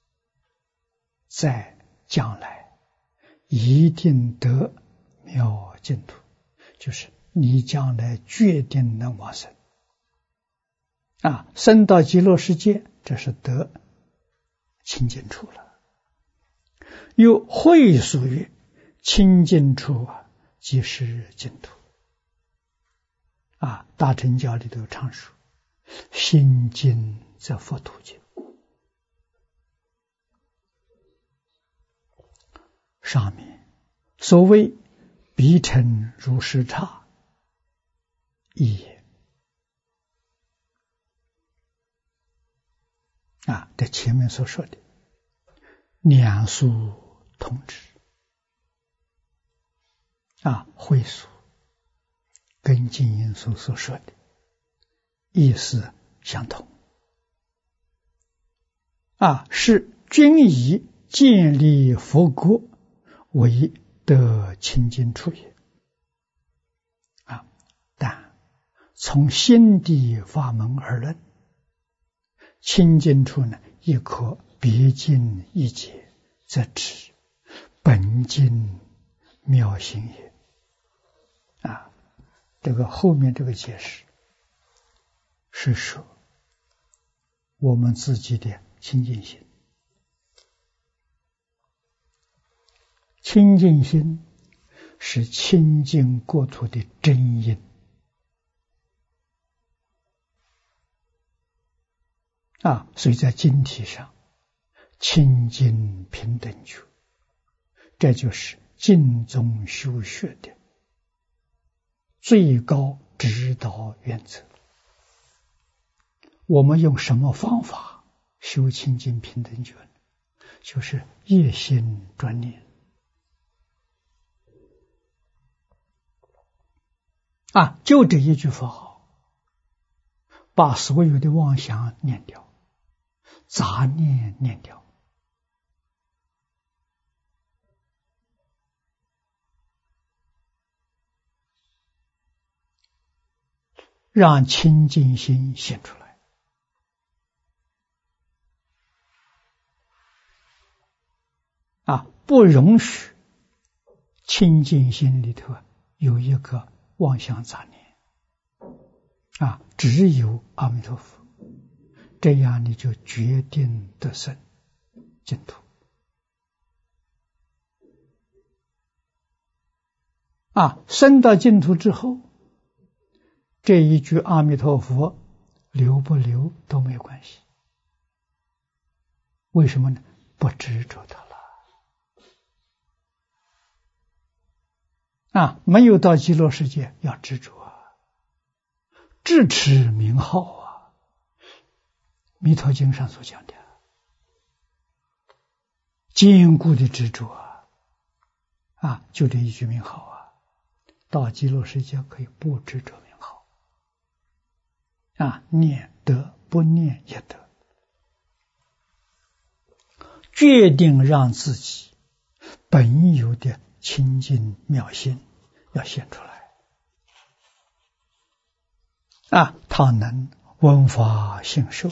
Speaker 1: 在将来一定得妙净土，就是你将来决定能往生。啊，生到极乐世界，这是得清净处了。又会俗曰：清净处啊，即是净土。啊，大乘教里头常说，心净则佛土净。上面所谓彼尘如是刹，亦也。啊，这前面所说的两俗同之。啊，会俗跟净隐俗所说的意思相同。啊，是均以建立佛国为得清净处也。啊，但从心地法门而论，清净处呢，亦可别尽一解，则知本净妙行也。啊，这个后面这个解释是说我们自己的清净心。清净心是清净国土的真因。啊，所以在经体上，清净平等觉，这就是净宗修学的最高指导原则。我们用什么方法修清净平等觉呢？就是业心专念。啊，就这一句佛号，把所有的妄想念掉，杂念念掉，让清净心现出来。啊，不容许清净心里头有一个妄想杂念。啊，只有阿弥陀佛，这样你就决定得生净土。啊，生到净土之后，这一句阿弥陀佛留不留都没有关系。为什么呢？不执着它了。啊，没有到极乐世界要执着啊，智持名号啊，弥陀经上所讲的坚固的执着啊，啊，就这一句名号啊，到极乐世界可以不执着名号。啊，念得不念也得，决定让自己本有的清净妙心要现出来。啊，他能闻法信受，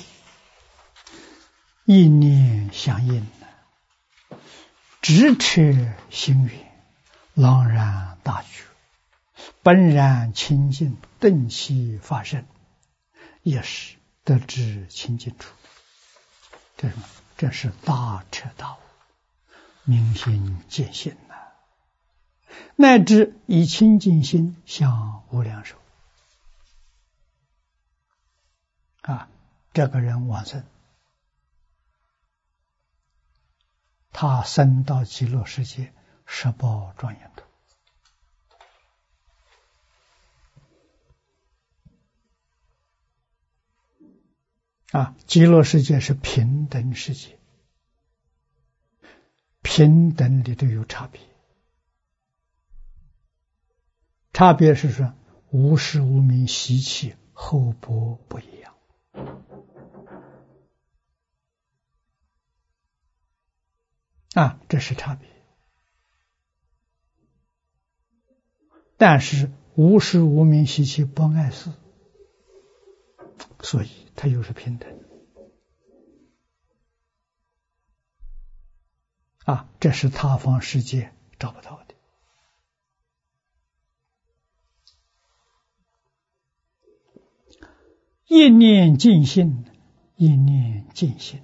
Speaker 1: 意念相应，直彻心源，朗然大觉，本然清净，顿气发生，也是得知清净处。 这是什么？这是大彻大悟，明心见性呐、啊，乃至以清净心向无量寿啊！这个人往生，他生到极乐世界十报庄严土啊！极乐世界是平等世界，平等里头有差别，差别是说无始无明习气厚薄不一样啊，这是差别。但是无始无明习气不碍事，所以它又是平等啊，这是他方世界找不到的。一念净心，一念净心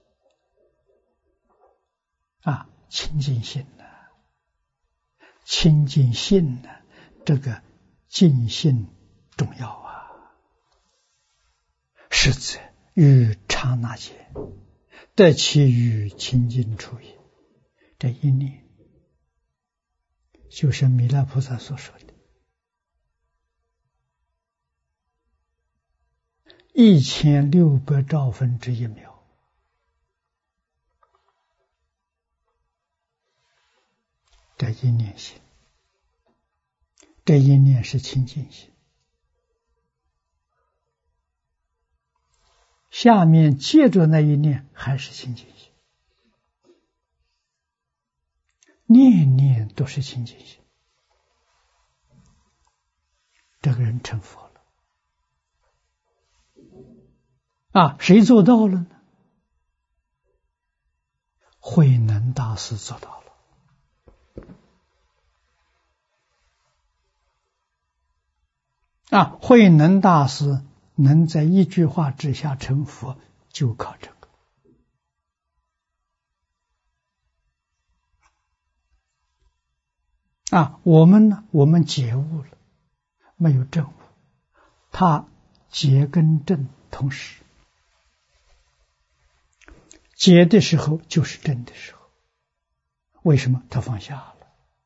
Speaker 1: 啊，清净心呢、啊，清净心呢、啊，这个净心重要啊。实则于刹那间，得其于清净处也。这一念，就是弥勒菩萨所说的一千六百兆分之一秒。这一念心，这一念是清净心。下面接着那一念还是清净心，念念都是清净心，这个人成佛了啊！谁做到了呢？慧能大师做到了啊！慧能大师能在一句话之下成佛，就靠这个啊！我们呢？我们觉悟了，没有证悟，他觉跟证同时，觉的时候就是证的时候。为什么？他放下了。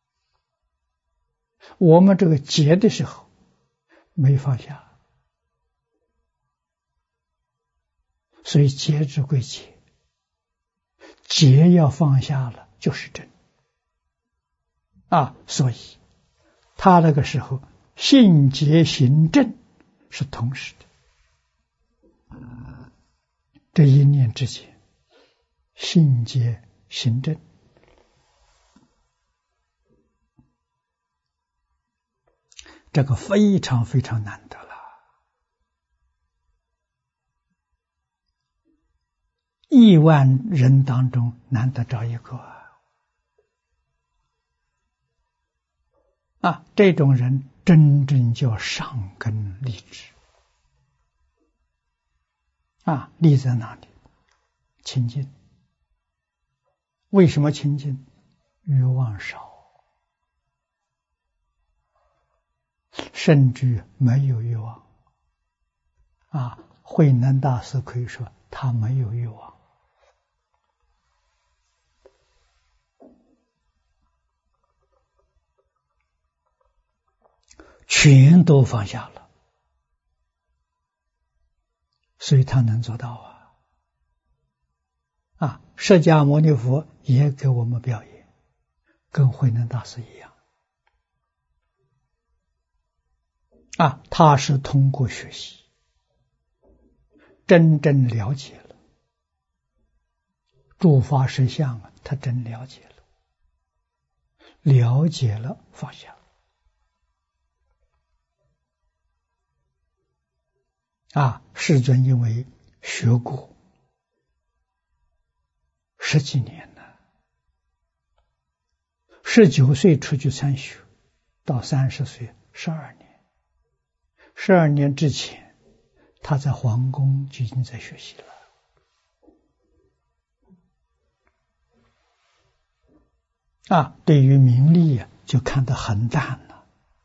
Speaker 1: 我们这个觉的时候没放下，所以觉之归觉，觉要放下了就是真啊。所以他那个时候信觉行正是同时的，这一念之间，信觉行正，这个非常非常难得了。亿万人当中难得找一个啊！啊，这种人真正叫上根立志啊！立在哪里？清净。为什么清净？欲望少，甚至没有欲望啊！慧能大师可以说他没有欲望，全都放下了，所以他能做到啊！啊，释迦牟尼佛也给我们表演，跟慧能大师一样啊，他是通过学习真正了解了诸法实相啊，他真了解了，了解了放下啊。世尊因为学过十几年了，十九岁出去参学，到三十岁十二年。十二年之前，他在皇宫就已经在学习了啊，对于名利啊，就看得很淡了，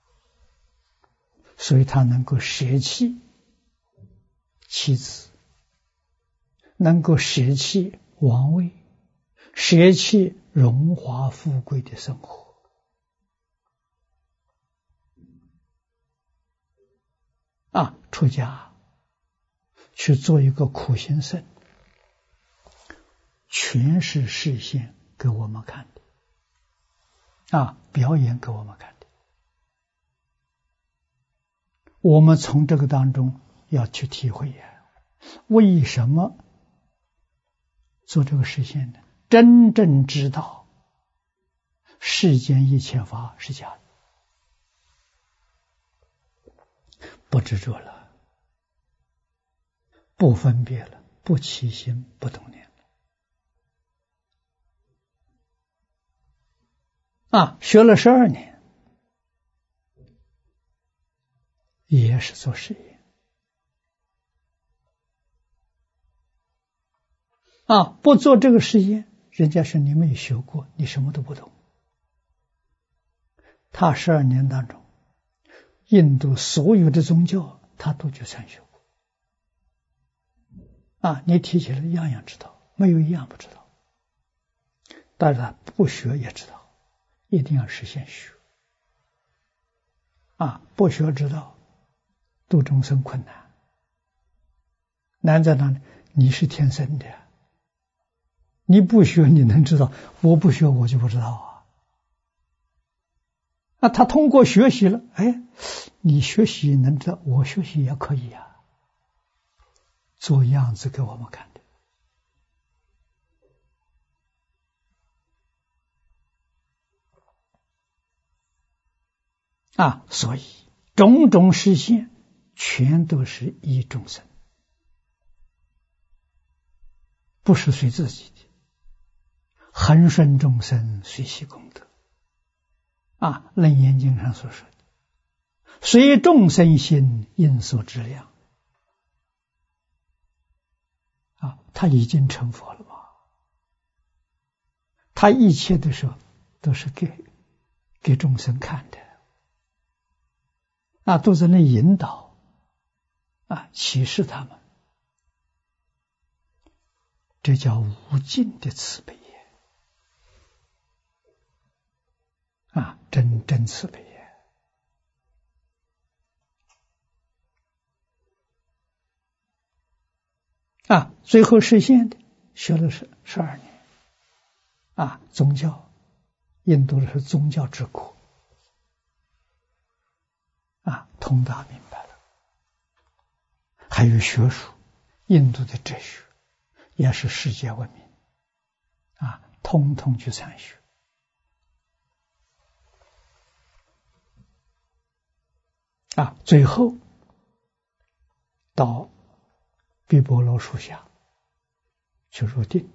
Speaker 1: 所以他能够舍弃妻子，能够舍弃王位，舍弃荣华富贵的生活，啊，出家去做一个苦行僧，全是示现给我们看的，啊，表演给我们看的。我们从这个当中要去体会呀，为什么做这个示现呢？真正知道世间一切法是假的，不执着了，不分别了，不起心不动念了。啊，学了十二年，也是做实验。啊，不做这个实验，人家说你没学过，你什么都不懂。他十二年当中，印度所有的宗教他都去参学过。啊，你提起来样样知道，没有一样不知道。但是他不学也知道，一定要实现学。啊，不学知道度众生困难，难在哪里？你是天生的，你不学你能知道，我不学我就不知道啊。那他通过学习了，哎，你学习能知道，我学习也可以啊，做样子给我们看的。啊，所以种种实现全都是依众生，不是随自己的，恒顺众生随喜功德。啊，楞严经上所说的，随众生心应所知量。啊，他已经成佛了嘛？他一切的时候都是给给众生看的，啊，都在那引导，啊，启示他们，这叫无尽的慈悲。啊，真真慈悲呀！啊，最后实现的学了十十二年。啊，宗教，印度是宗教之国。啊，通达明白了。还有学术，印度的哲学也是世界闻名。啊，通通去参学。啊，最后到毗婆罗树下去入定。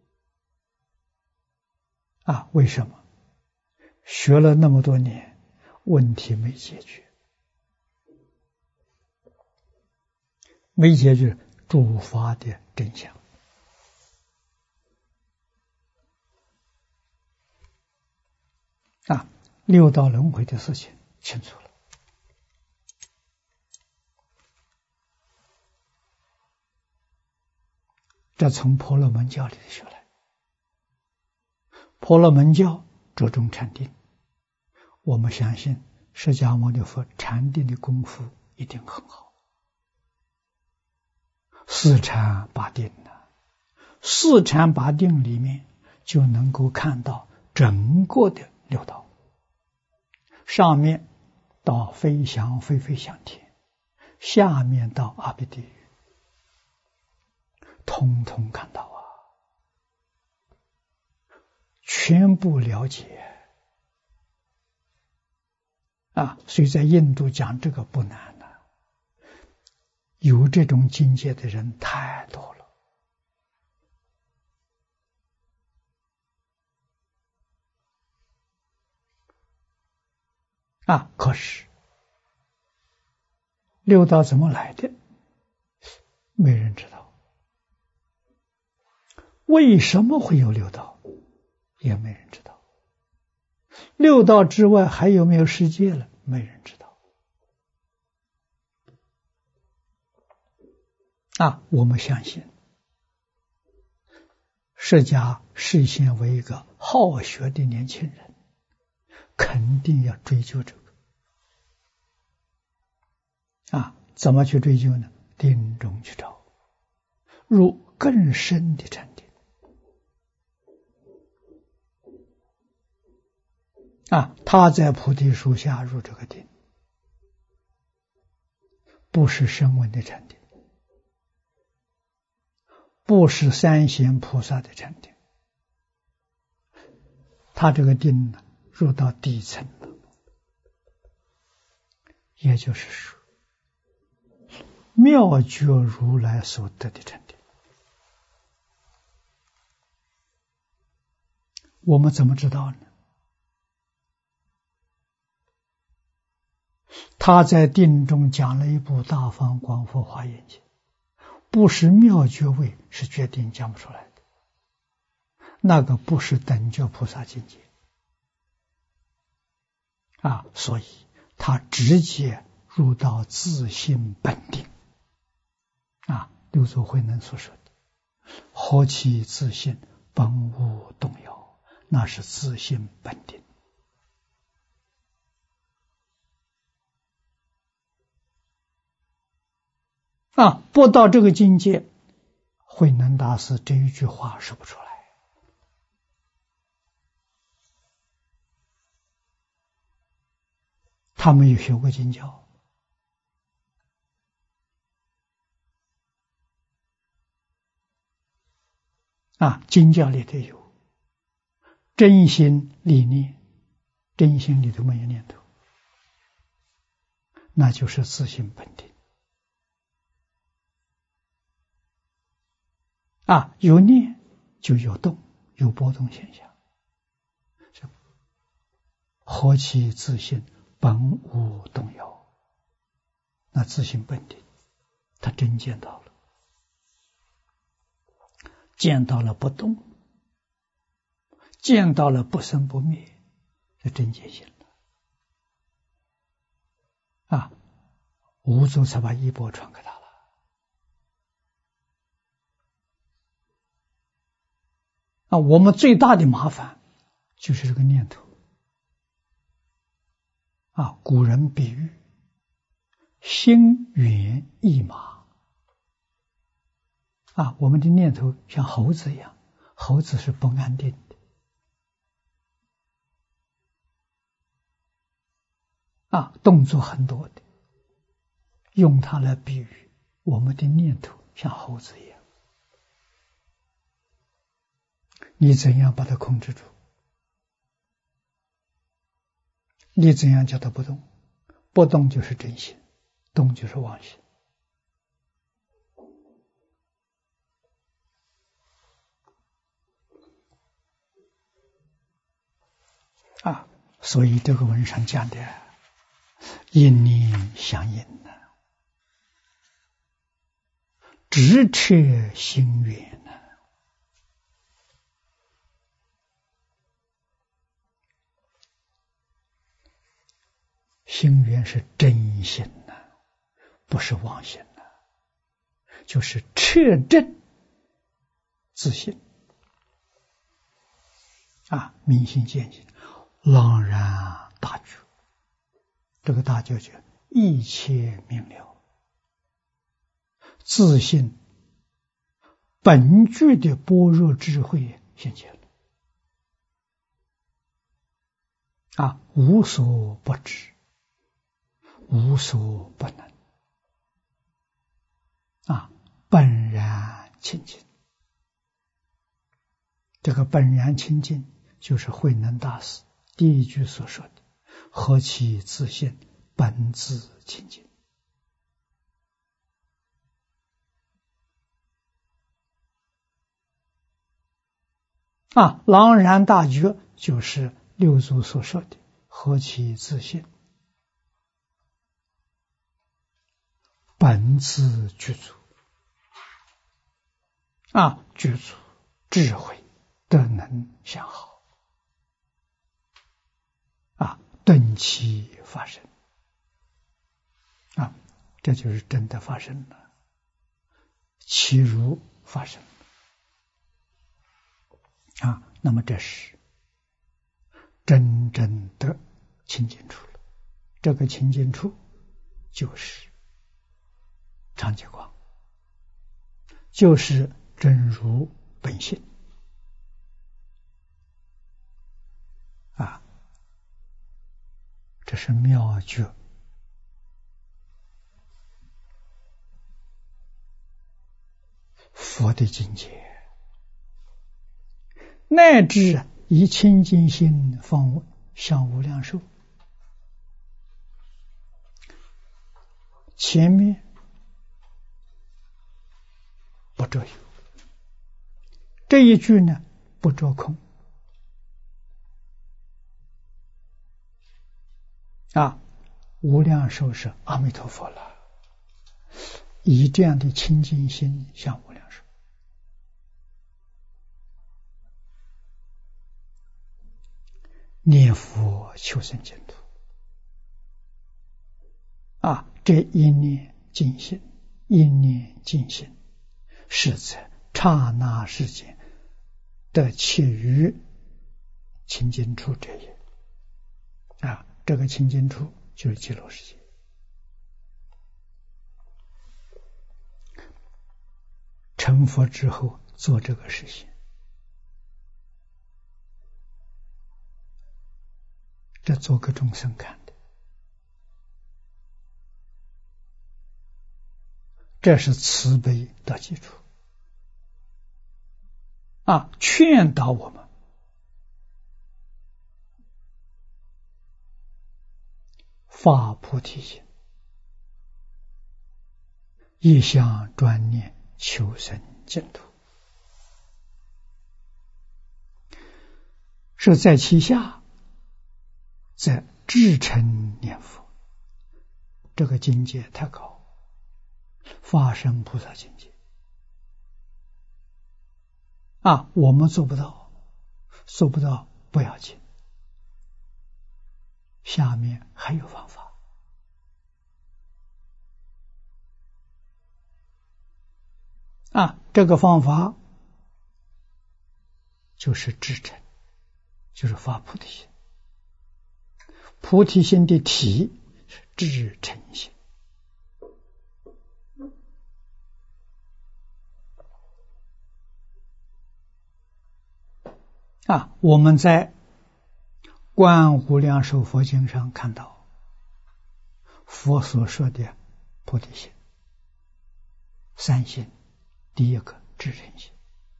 Speaker 1: 啊，为什么？学了那么多年，问题没解决，没解决诸法的真相。啊，六道轮回的事情清楚了。这从婆罗门教里学来，婆罗门教着重禅定，我们相信释迦牟尼佛禅定的功夫一定很好，四禅八定呢，四禅八定里面就能够看到整个的六道，上面到非想非非想天，下面到阿鼻地狱，通通看到啊，全部了解啊！所以在印度讲这个不难了，有这种境界的人太多了啊！可是六道怎么来的，没人知道。为什么会有六道，也没人知道。 六道之外还有没有世界了？没人知道。啊，我们相信释迦示现为一个好学的年轻人，肯定要追究这个。啊，怎么去追究呢？定中去找，入更深的禅定。啊，他在菩提树下入这个定，不是声闻的禅定，不是三贤菩萨的禅定，他这个定呢，入到底层了，也就是说，妙觉如来所得的禅定。我们怎么知道呢？他在定中讲了一部《大方广佛华严经》，不是妙觉位，是决定讲不出来的。那个不是等觉菩萨境界啊，所以他直接入到自性本定啊。六祖慧能所说的“何其自性，本无动摇”，那是自性本定。啊，不到这个境界，慧能大师这一句话说不出来。他没有学过经教，啊，经教里头有真心理念，真心里头没有念头，那就是自性本定。啊，有念就有动，有波动现象。何其自性，本无动摇。那自性本定，他真见到了，见到了不动，见到了不生不灭，就真见性了。啊，五祖才把衣钵传给他了。啊，我们最大的麻烦就是这个念头。啊，古人比喻心猿意马。啊，我们的念头像猴子一样，猴子是不安定的。啊，动作很多的，用它来比喻我们的念头像猴子一样。你怎样把它控制住？你怎样叫它不动？不动就是真心，动就是妄心。啊，所以这个文上讲的因念相应呢，直彻心源呢。心源是真心呐，不是妄心呐，就是彻真自信啊，明心见性，朗然大觉。这个大觉觉一切明了，自信本具的般若智慧现前了啊，无所不知，无所不能啊，本然清净。这个本然清净就是慧能大师第一句所说的何其自性，本自清净。啊，朗然大觉就是六祖所说的何其自性，本自具足。啊，具足智慧德能相好。 顿其发生啊，这就是真的发生了，其如发生啊，那么这是真正的清净处了。这个清净处就是常寂光，就是真如本性啊，这是妙觉佛的境界，乃至以清净心方向无量寿。前面不着有，这一句呢不着空啊，无量寿是阿弥陀佛了，以这样的清净心向无量寿，念佛求生净土啊，这一念净心，一念净心，是在刹那世间的切于清净处者也啊，这个清净处就是极乐世界。成佛之后做这个事情，这做给众生看的，这是慈悲的基础啊，劝导我们发菩提心，一向专念求生净土，是在其下，在至诚念佛，这个境界太高，法身菩萨境界啊，我们做不到，做不到不要紧，下面还有方法啊，这个方法就是至诚，就是发菩提心。菩提心的体是至诚心啊，我们在观无量寿佛经上看到佛所说的菩提心三心，第一个至诚心，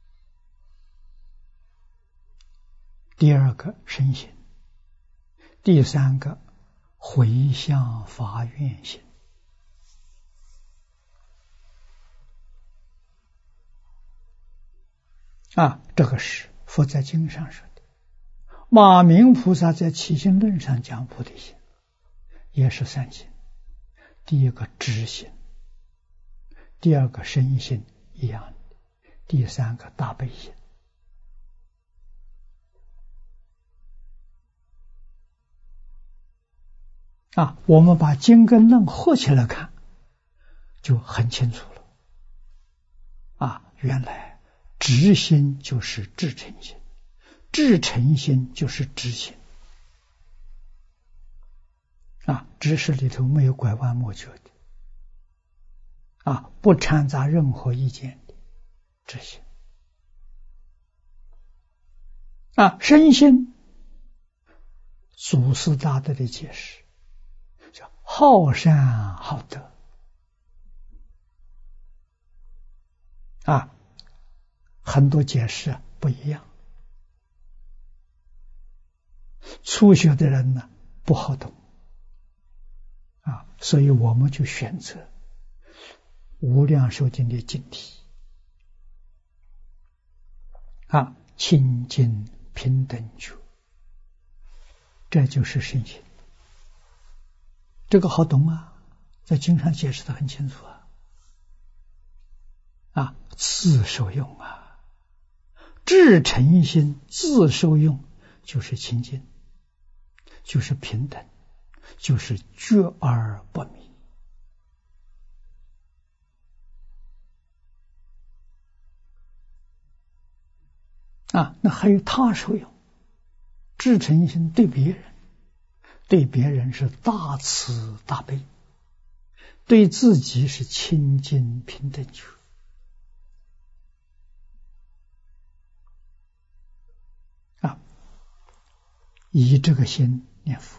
Speaker 1: 第二个身心，第三个回向发愿心啊，这个是佛在经上说的。马明菩萨在起心论上讲菩提心也是三心，第一个知心，第二个身心一样的，第三个大悲心啊，我们把经跟论合起来看就很清楚了啊，原来知心就是至诚心，至诚心就是知心啊，知识里头没有拐弯抹角的啊，不掺杂任何意见的知心啊，身心祖师大德的解释叫好善好德啊，很多解释不一样，初学的人呢不好懂啊，所以我们就选择无量寿经的经题啊，清净平等觉，这就是身心，这个好懂啊，在经上解释得很清楚啊，啊，自受用啊，至诚心自受用就是清净， 就是平等，就是觉而不迷。啊，那还有他受用，至诚心对别人，对别人是大慈大悲，对自己是清净平等觉。啊，以这个心念佛，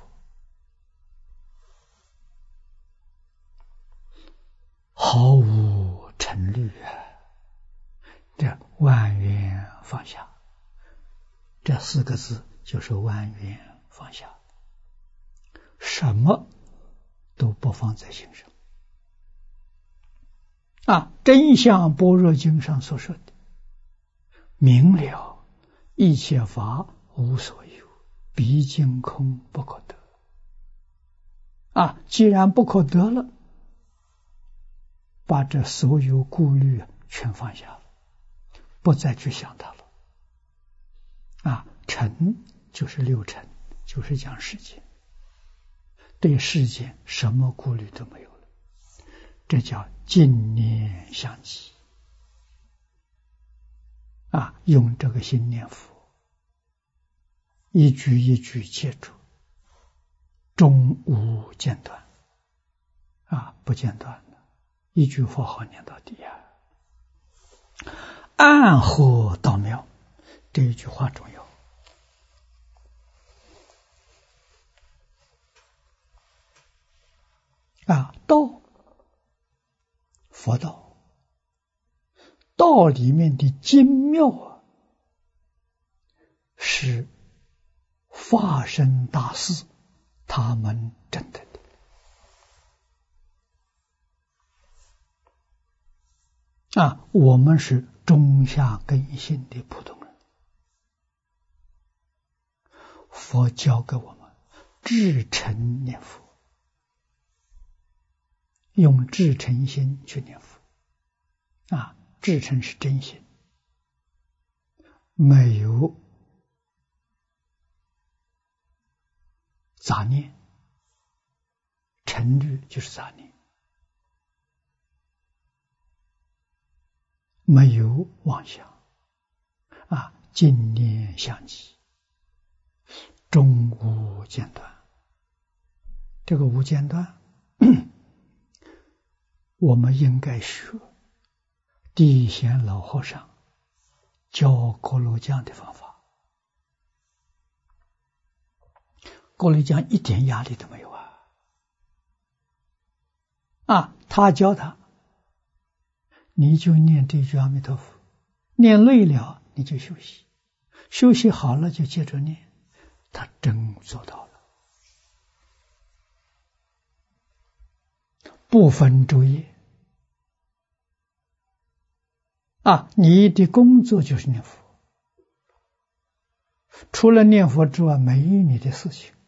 Speaker 1: 毫无尘虑啊，这万缘放下。这四个字就是万缘放下，什么都不放在心上。啊，真相般若经上所说的，明了一切法无所有，毕竟空不可得。啊，既然不可得了，把这所有顾虑全放下了，不再去想它了。啊，尘就是六尘，就是讲世界，对世界什么顾虑都没有了，这叫净念相继。啊，用这个心念佛，一句一句接住，终无间断。啊，不间断的，一句佛号念到底啊，暗合道妙，这一句话重要。啊，道，佛道，道里面的精妙啊，是法身大士他们证得的。啊，我们是中下根性的普通人，佛教给我们至诚念佛，用至诚心去念佛。啊，至诚是真心，没有杂念，嗔虑就是杂念，没有妄想。啊，净念相继，终无间断。这个无间断我们应该学地贤老和尚教锅炉匠的方法。锅炉匠一点压力都没有啊！啊，他教他，你就念这句阿弥陀佛，念累了你就休息，休息好了就接着念，他真做到了，不分昼夜。啊，你的工作就是念佛，除了念佛之外没你的事情。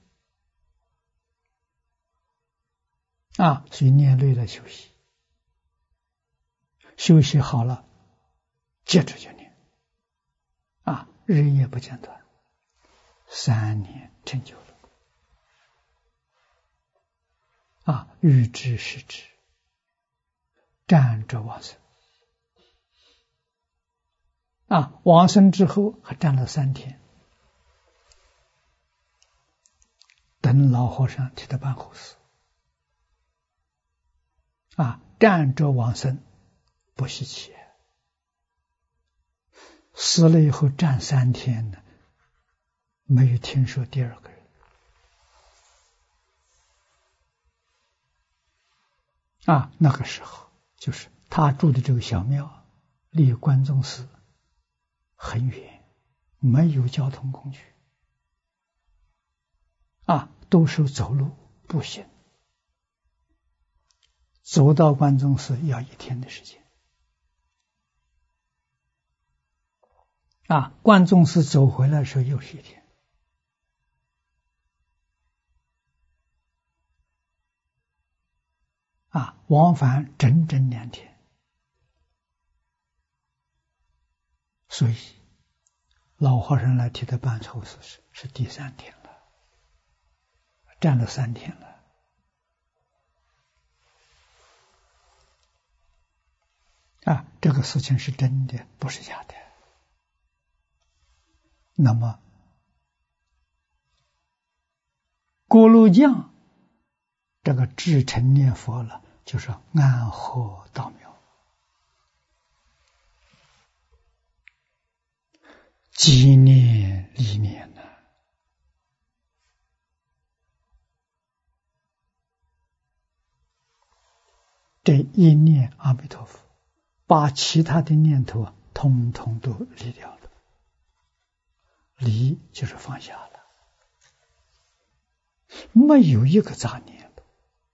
Speaker 1: 啊，所以念累了休息，休息好了接着就念。啊，日夜不间断，三年成就了。啊，欲知时知，站着往生。啊，往生之后还站了三天，等老和尚替他办后事。啊，站着往生不稀奇，死了以后站三天呢，没有听说第二个人。啊，那个时候就是他住的这个小庙离关中寺很远，没有交通工具。啊，都是走路步行，走到关中寺要一天的时间。啊，关中寺走回来的时候又是一天。啊，往返整整两天。所以老和尚来替他办后事是是第三天了。 站了三天了。啊，这个事情是真的，不是假的。那么，锅炉匠这个至诚念佛了，就是安和道妙，积念离念呢。这一念阿弥陀佛，把其他的念头啊，通通都离掉了。离就是放下了，没有一个杂念了，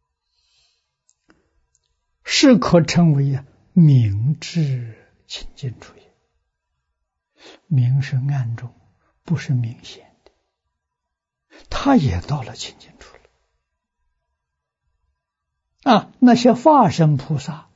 Speaker 1: 是可称为明智清净处也。明是暗中，不是明显的，他也到了清净处了。啊，那些化身菩萨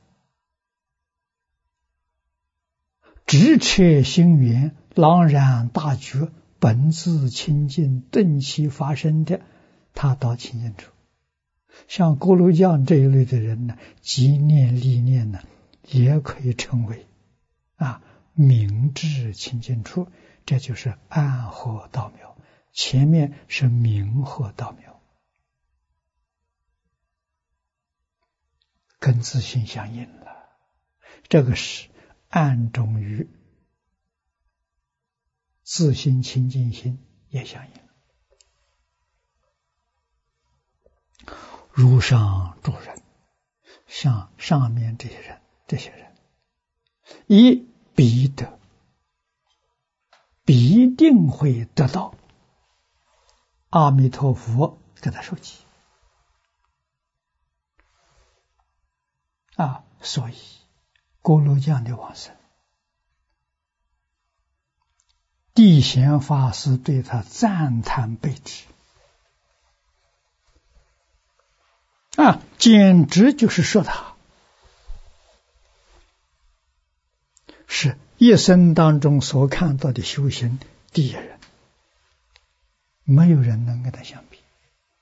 Speaker 1: 直彻心源，朗然大觉，本自清净，顿其发生的，他到清净处。像锅炉匠这一类的人呢，积念立念呢，也可以称为啊明智清净处，这就是安和道妙。前面是明和道妙，跟自性相应了。这个是暗中与自性清净心也相应。如上诸人，像上面这些人，这些人以必得，必定会得到阿弥陀佛给他受记啊！所以锅炉匠的往生，地贤法师对他赞叹备至啊，简直就是说他是一生当中所看到的修行第一人，没有人能跟他相比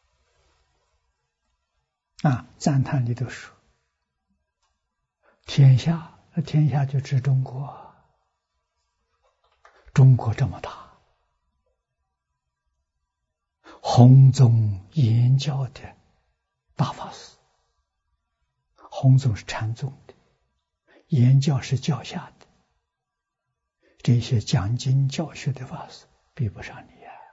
Speaker 1: 啊！赞叹里头说，天下，天下就指中国，中国这么大，弘宗言教的大法师，弘宗是禅宗的，言教是教下的，这些讲经教学的法师比不上你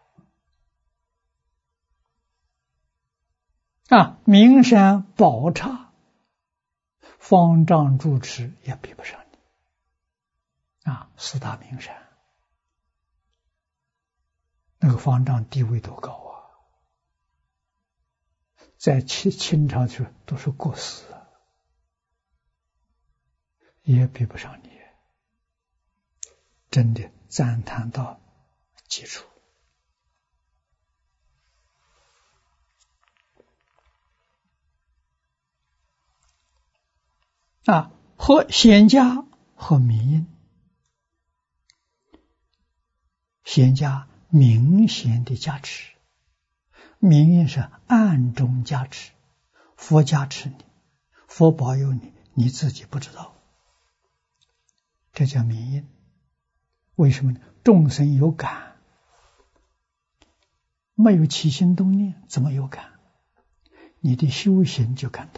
Speaker 1: 啊！啊，名山宝刹方丈住持也比不上你啊！四大名山，那个方丈地位多高啊！在清清朝去都是国师，也比不上你，真的赞叹到基础啊！和显家和明因，显家明显的加持，明因是暗中加持，佛加持你，佛保佑你，你自己不知道，这叫明因。为什么呢？众生有感，没有起心动念，怎么有感？你的修行就感动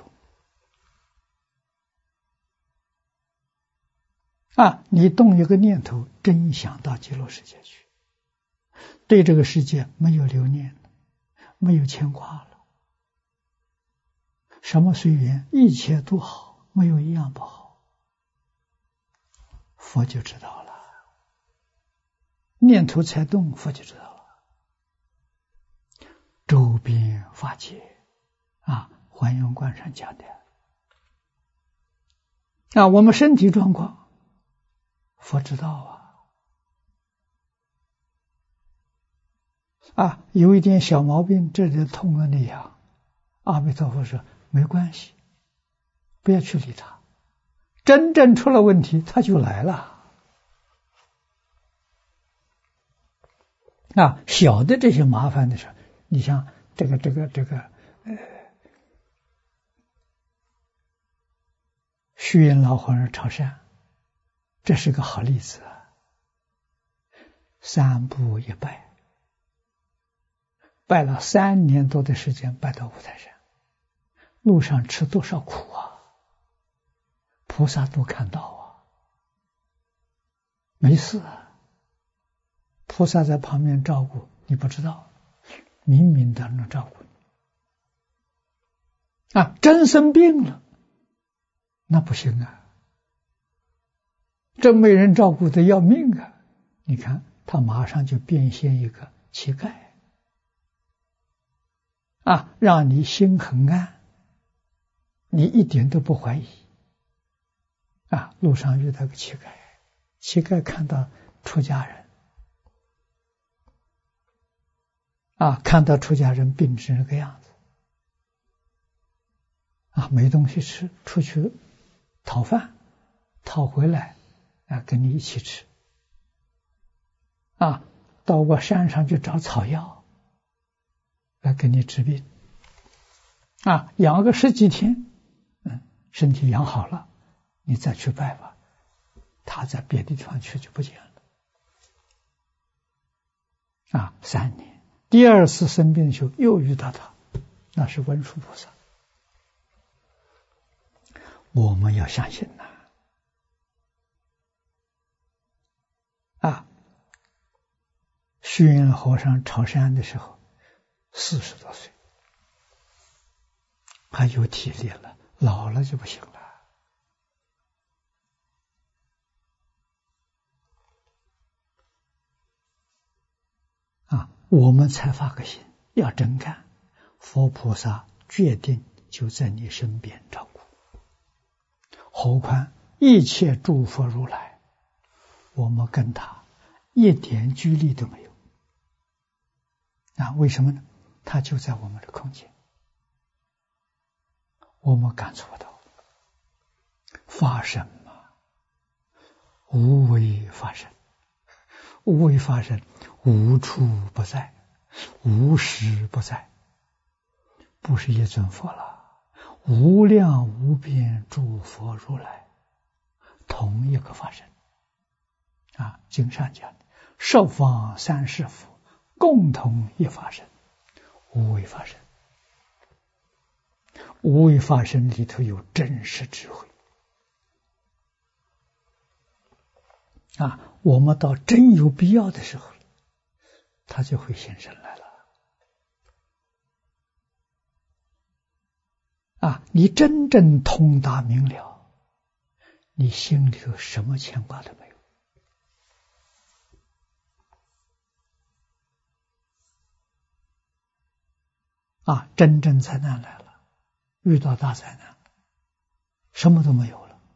Speaker 1: 啊！你动一个念头，真想到极乐世界去，对这个世界没有留念了，没有牵挂了，什么随缘，一切都好，没有一样不好，佛就知道了。念头才动，佛就知道了。周边法界啊，还原观上讲的啊，我们身体状况，佛知道啊。啊，有一点小毛病，这里痛了那样，阿弥陀佛说没关系，不要去理他，真正出了问题，他就来了。啊，小的这些麻烦的事，你像这个这个这个呃，虚云老和尚朝山，这是个好例子啊。三步一拜，拜了三年多的时间，拜到五台山，路上吃多少苦啊，菩萨都看到啊，没事啊，菩萨在旁边照顾，你不知道，冥冥当中照顾你啊。真生病了，那不行啊，真没人照顾的要命啊。你看他马上就变现一个乞丐啊，让你心很安，你一点都不怀疑啊。路上遇到个乞丐，乞丐看到出家人啊，看到出家人病成这个样子啊，没东西吃，出去讨饭，讨回来啊，跟你一起吃啊，到我山上去找草药来给你治病啊，养个十几天，嗯，身体养好了，你再去拜吧。他在别的地方去就不见了啊。三年，第二次生病的时候又遇到他，那是文殊菩萨。我们要相信呐啊！虚云和尚朝山的时候四十多岁，还有体力了，老了就不行了啊！我们才发个心，要真干，佛菩萨决定就在你身边照顾。何况一切诸佛如来，我们跟他一点距离都没有啊！为什么呢？他就在我们的空间，我们感触不到。发生嘛，无为发生，无为发生，无处不在，无时不在，不是一尊佛了，无量无边诸佛如来同一个发生啊！经上讲的十方三世佛共同一发生，无为发生。无为发生里头有真实智慧啊！我们到真有必要的时候，它就会现身来了啊！你真正通达明了，你心里头什么牵挂都没有啊！真正灾难来了，遇到大灾难，什么都没有了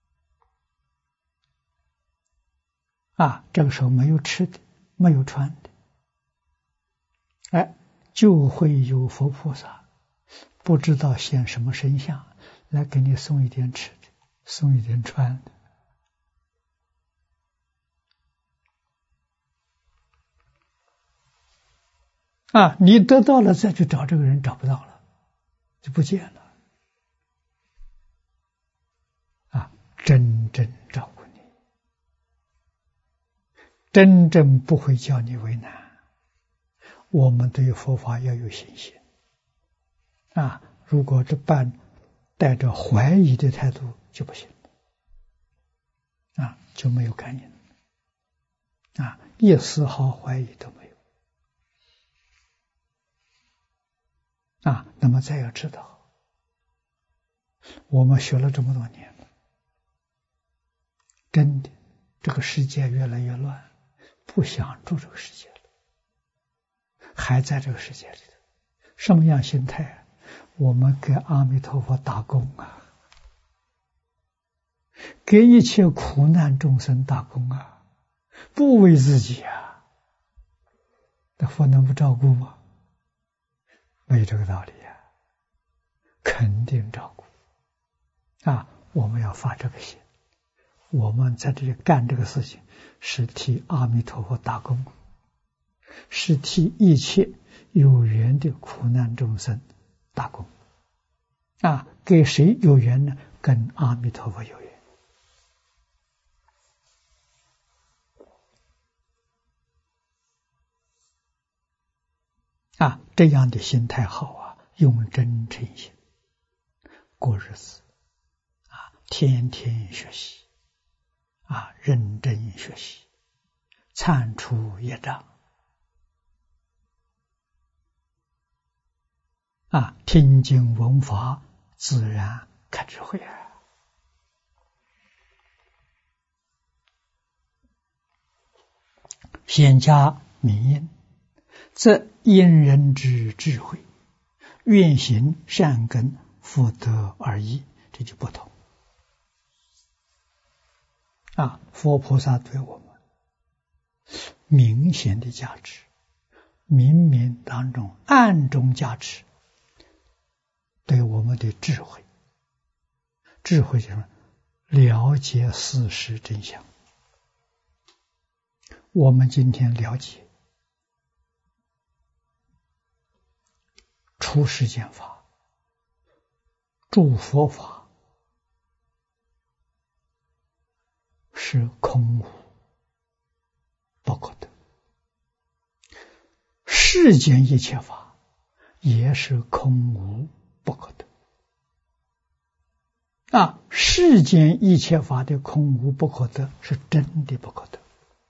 Speaker 1: 啊！这个时候没有吃的，没有穿的，哎，就会有佛菩萨不知道现什么身相来给你送一点吃的，送一点穿的啊！你得到了再去找这个人，找不到了，就不见了啊！真正照顾你，真正不会叫你为难。我们对佛法要有信心啊！如果这办带着怀疑的态度就不行啊，就没有感应啊，一丝毫怀疑都没有啊。那么再要知道，我们学了这么多年了，真的这个世界越来越乱，不想住这个世界了，还在这个世界里头，什么样心态啊？我们给阿弥陀佛打工啊，给一切苦难众生打工啊，不为自己啊，那佛能不照顾吗？没这个道理啊，肯定照顾啊！我们要发这个心，我们在这里干这个事情，是替阿弥陀佛打工，是替一切有缘的苦难众生打工啊，给谁有缘呢？跟阿弥陀佛有缘啊，这样的心态好啊，用真诚心过日子啊，天天学习啊，认真学习，铲除业障啊，听经闻法，自然开智慧啊。显家明因，则因人之智慧，愿行善根，福德而已，这就不同啊。佛菩萨对我们明显的价值，明明当中暗中加持，对我们的智慧，智慧就是了解事实真相。我们今天了解出世间法、诸佛法是空无不可得，世间一切法也是空无不可得啊！世间一切法的空无不可得是真的不可得，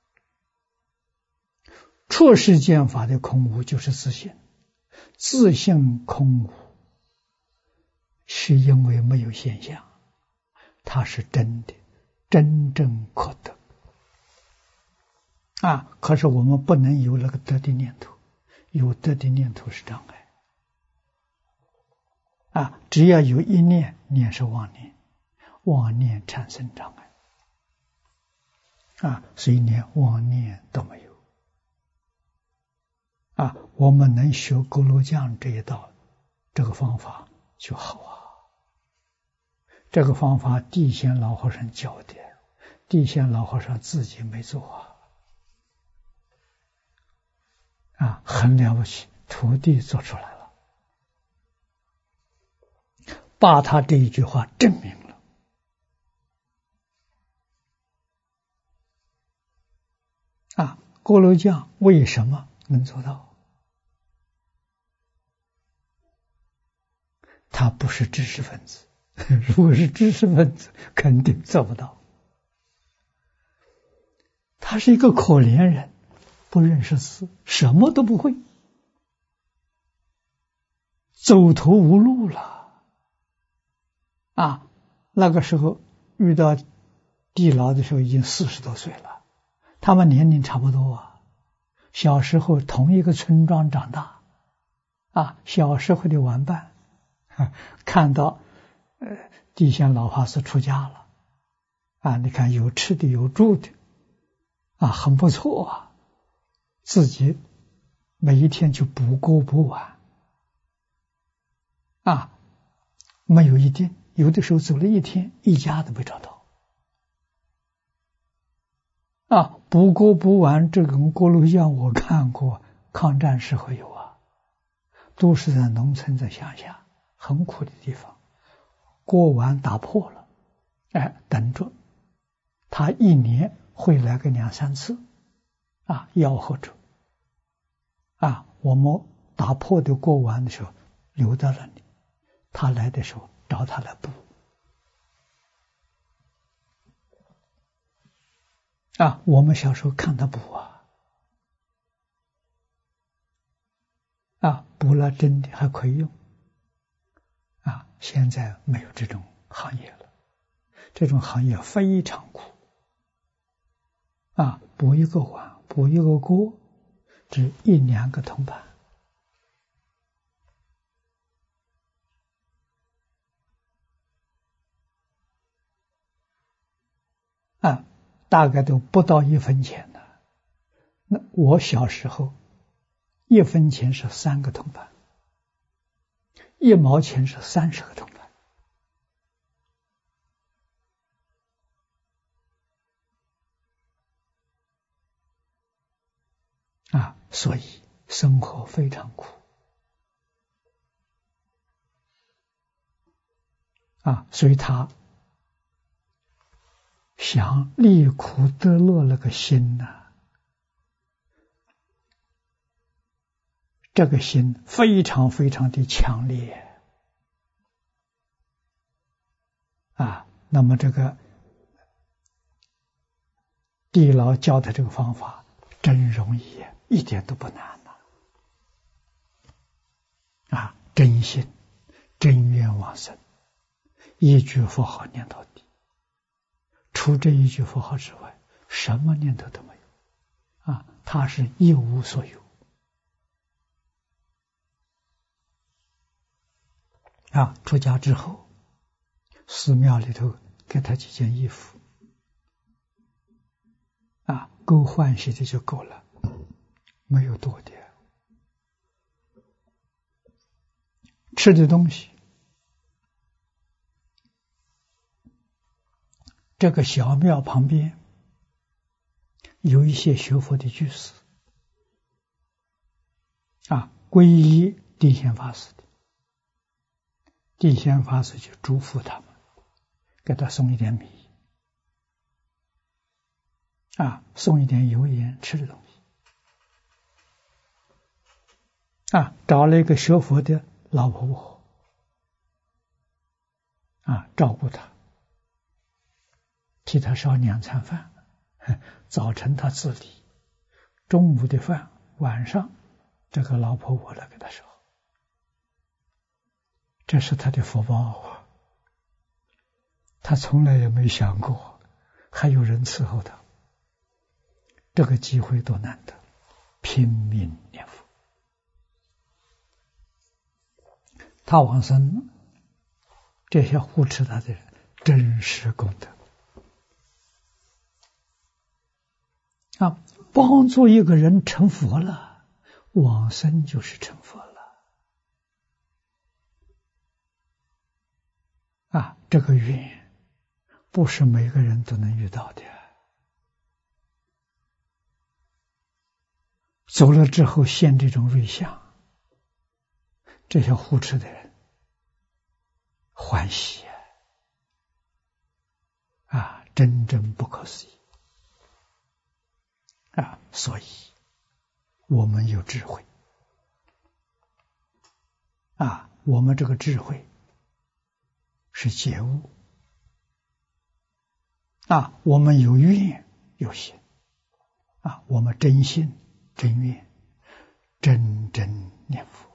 Speaker 1: 出世间法的空无就是自性，自性空无是因为没有现象，它是真的，真正可得啊！可是我们不能有那个得的念头，有得的念头是障碍啊！只要有一念，念是妄念，妄念产生障碍啊，所以连妄念都没有啊！我们能学锅炉匠这一道，这个方法就好啊。这个方法地仙老和尚教的，地仙老和尚自己没做啊，啊，很了不起，徒弟做出来了，把他这一句话证明了啊。锅炉匠为什么能做到？他不是知识分子，如果是知识分子肯定做不到。他是一个可怜人，不认识字，什么都不会，走投无路了啊！那个时候遇到地牢的时候已经四十多岁了，他们年龄差不多啊，小时候同一个村庄长大啊，小时候的玩伴，看到呃地仙老法师出家了啊，你看有吃的有住的啊，很不错啊，自己每一天就补锅补碗啊，没有一定，有的时候走了一天，一家都没找到啊。补锅补碗这种锅炉匠我看过，抗战时候有啊，都是在农村在乡下很苦的地方，锅碗打破了，哎，等着他一年会来个两三次啊，吆喝着啊，我们打破的锅碗的时候留到那里，他来的时候找他来补啊。我们小时候看他补啊，啊，补了真的还可以用啊。现在没有这种行业了，这种行业非常苦啊，补一个碗，补一个锅，只一两个铜板啊，大概都不到一分钱的。那我小时候一分钱是三个铜板，一毛钱是三十个铜板啊，所以生活非常苦啊，所以他想离苦得乐那个心呢、啊，这个心非常非常的强烈啊。那么这个地老教的这个方法真容易，一点都不难呐！啊，真心、真愿往生，一句佛号念到底，除这一句佛号之外，什么念头都没有啊！他是一无所有啊！出家之后，寺庙里头给他几件衣服啊，够欢喜的就够了，没有多的。吃的东西，这个小庙旁边有一些学佛的居士啊，皈依地仙法师的，地仙法师就嘱咐他们，给他送一点米啊，送一点油盐吃的东西啊，找了一个学佛的老婆婆啊，照顾他，替他烧两餐饭，早晨他自理，中午的饭，晚上这个老婆婆来给他烧，这是他的福报啊！他从来也没想过还有人伺候他，这个机会多难得，拼命念佛。他往生，这些护持他的人真实功德啊！帮助一个人成佛了，往生就是成佛了啊！这个缘不是每个人都能遇到的，走了之后现这种瑞相，这些护持的人欢喜啊，真正不可思议啊！所以我们有智慧啊，我们这个智慧是觉悟啊，我们有愿有心啊，我们真心真愿真正念佛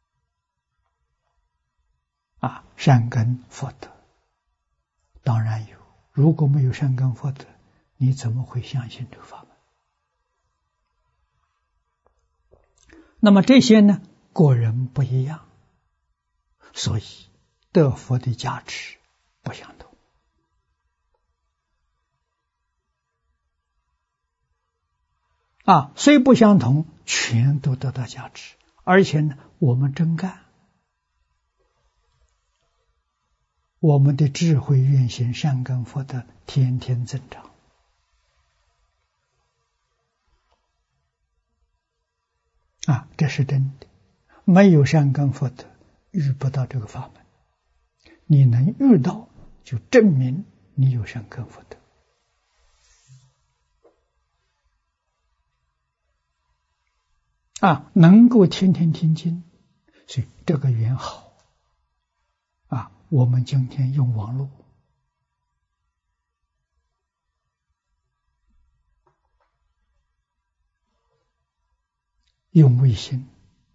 Speaker 1: 啊，善根福德当然有，如果没有善根福德，你怎么会相信这个法门？那么这些呢，个人不一样，所以得佛的价值不相同啊，虽不相同，全都得到价值，而且呢，我们真干，我们的智慧愿行善根福德天天增长啊，这是真的。没有善根福德，遇不到这个法门。你能遇到，就证明你有善根福德啊，能够天天听经，所以这个缘好啊。我们今天用网络，用卫星，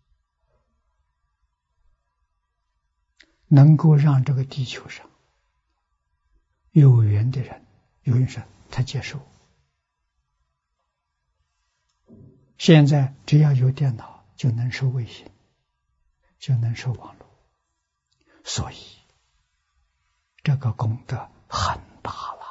Speaker 1: 能够让这个地球上有缘的人，有缘人他接受。现在只要有电脑，就能收卫星，就能收网络，所以这个功德很大了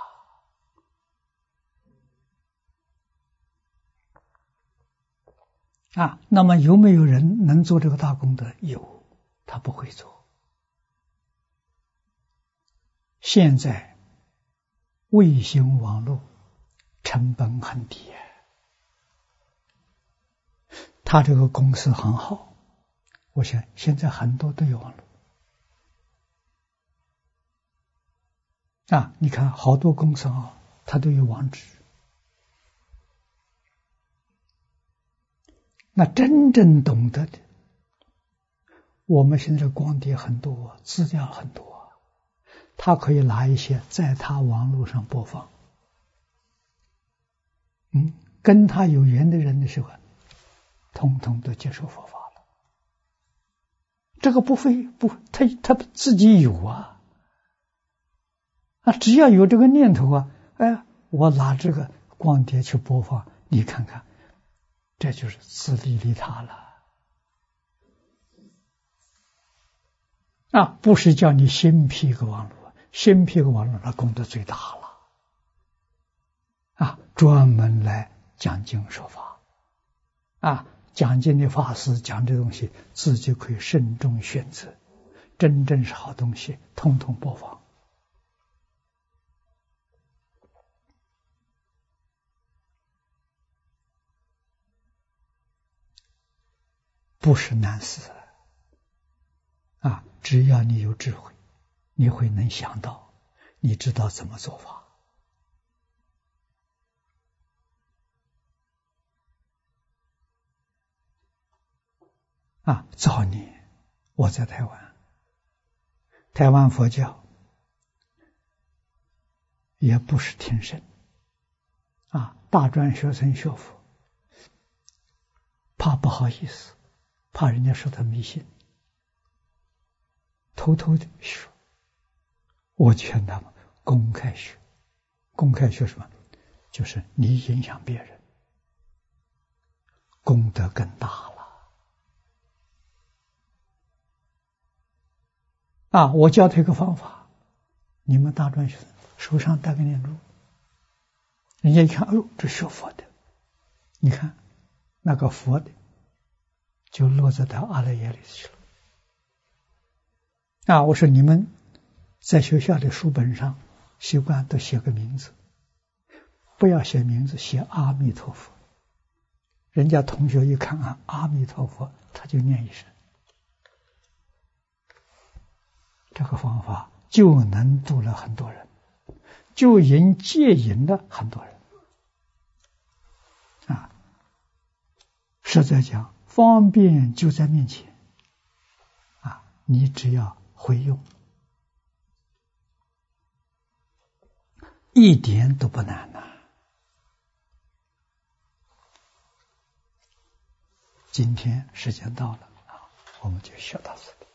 Speaker 1: 啊。那么有没有人能做这个大功德？有，他不会做。现在卫星网络成本很低， 他这个公司很好，我想现在很多都有网络啊，你看好多公司啊，它都有网址。那真正懂得的，我们现在光碟很多，资料很多，他可以拿一些在他网络上播放。嗯，跟他有缘的人的时候，通通都接受佛法了。这个不非不，他他自己有啊，啊，只要有这个念头啊，哎，我拿这个光碟去播放，你看看，这就是自利利他了。啊，不是叫你新辟个网络，新辟个网络那功德最大了。啊，专门来讲经说法，啊，讲经的法师讲这东西，自己可以慎重选择，真正是好东西，通通播放。不是难事啊！只要你有智慧，你会能想到，你知道怎么做法啊！早年我在台湾，台湾佛教也不是挺深啊，大专学生学佛，怕不好意思，怕人家说他迷信，偷偷的学。我劝他们公开学，公开学什么？就是你影响别人，功德更大了。啊，我教他一个方法，你们大专学生手上带个念珠，人家一看，哎呦，这学佛的，你看那个佛的就落在他阿赖耶里去了。啊，我说你们在学校的书本上习惯都写个名字，不要写名字，写阿弥陀佛。人家同学一看啊，阿弥陀佛，他就念一声。这个方法就能度了很多人，就引戒引了很多人。啊，实在讲，方便就在面前。啊，你只要会用，一点都不难呐。今天时间到了啊，我们就学到这里。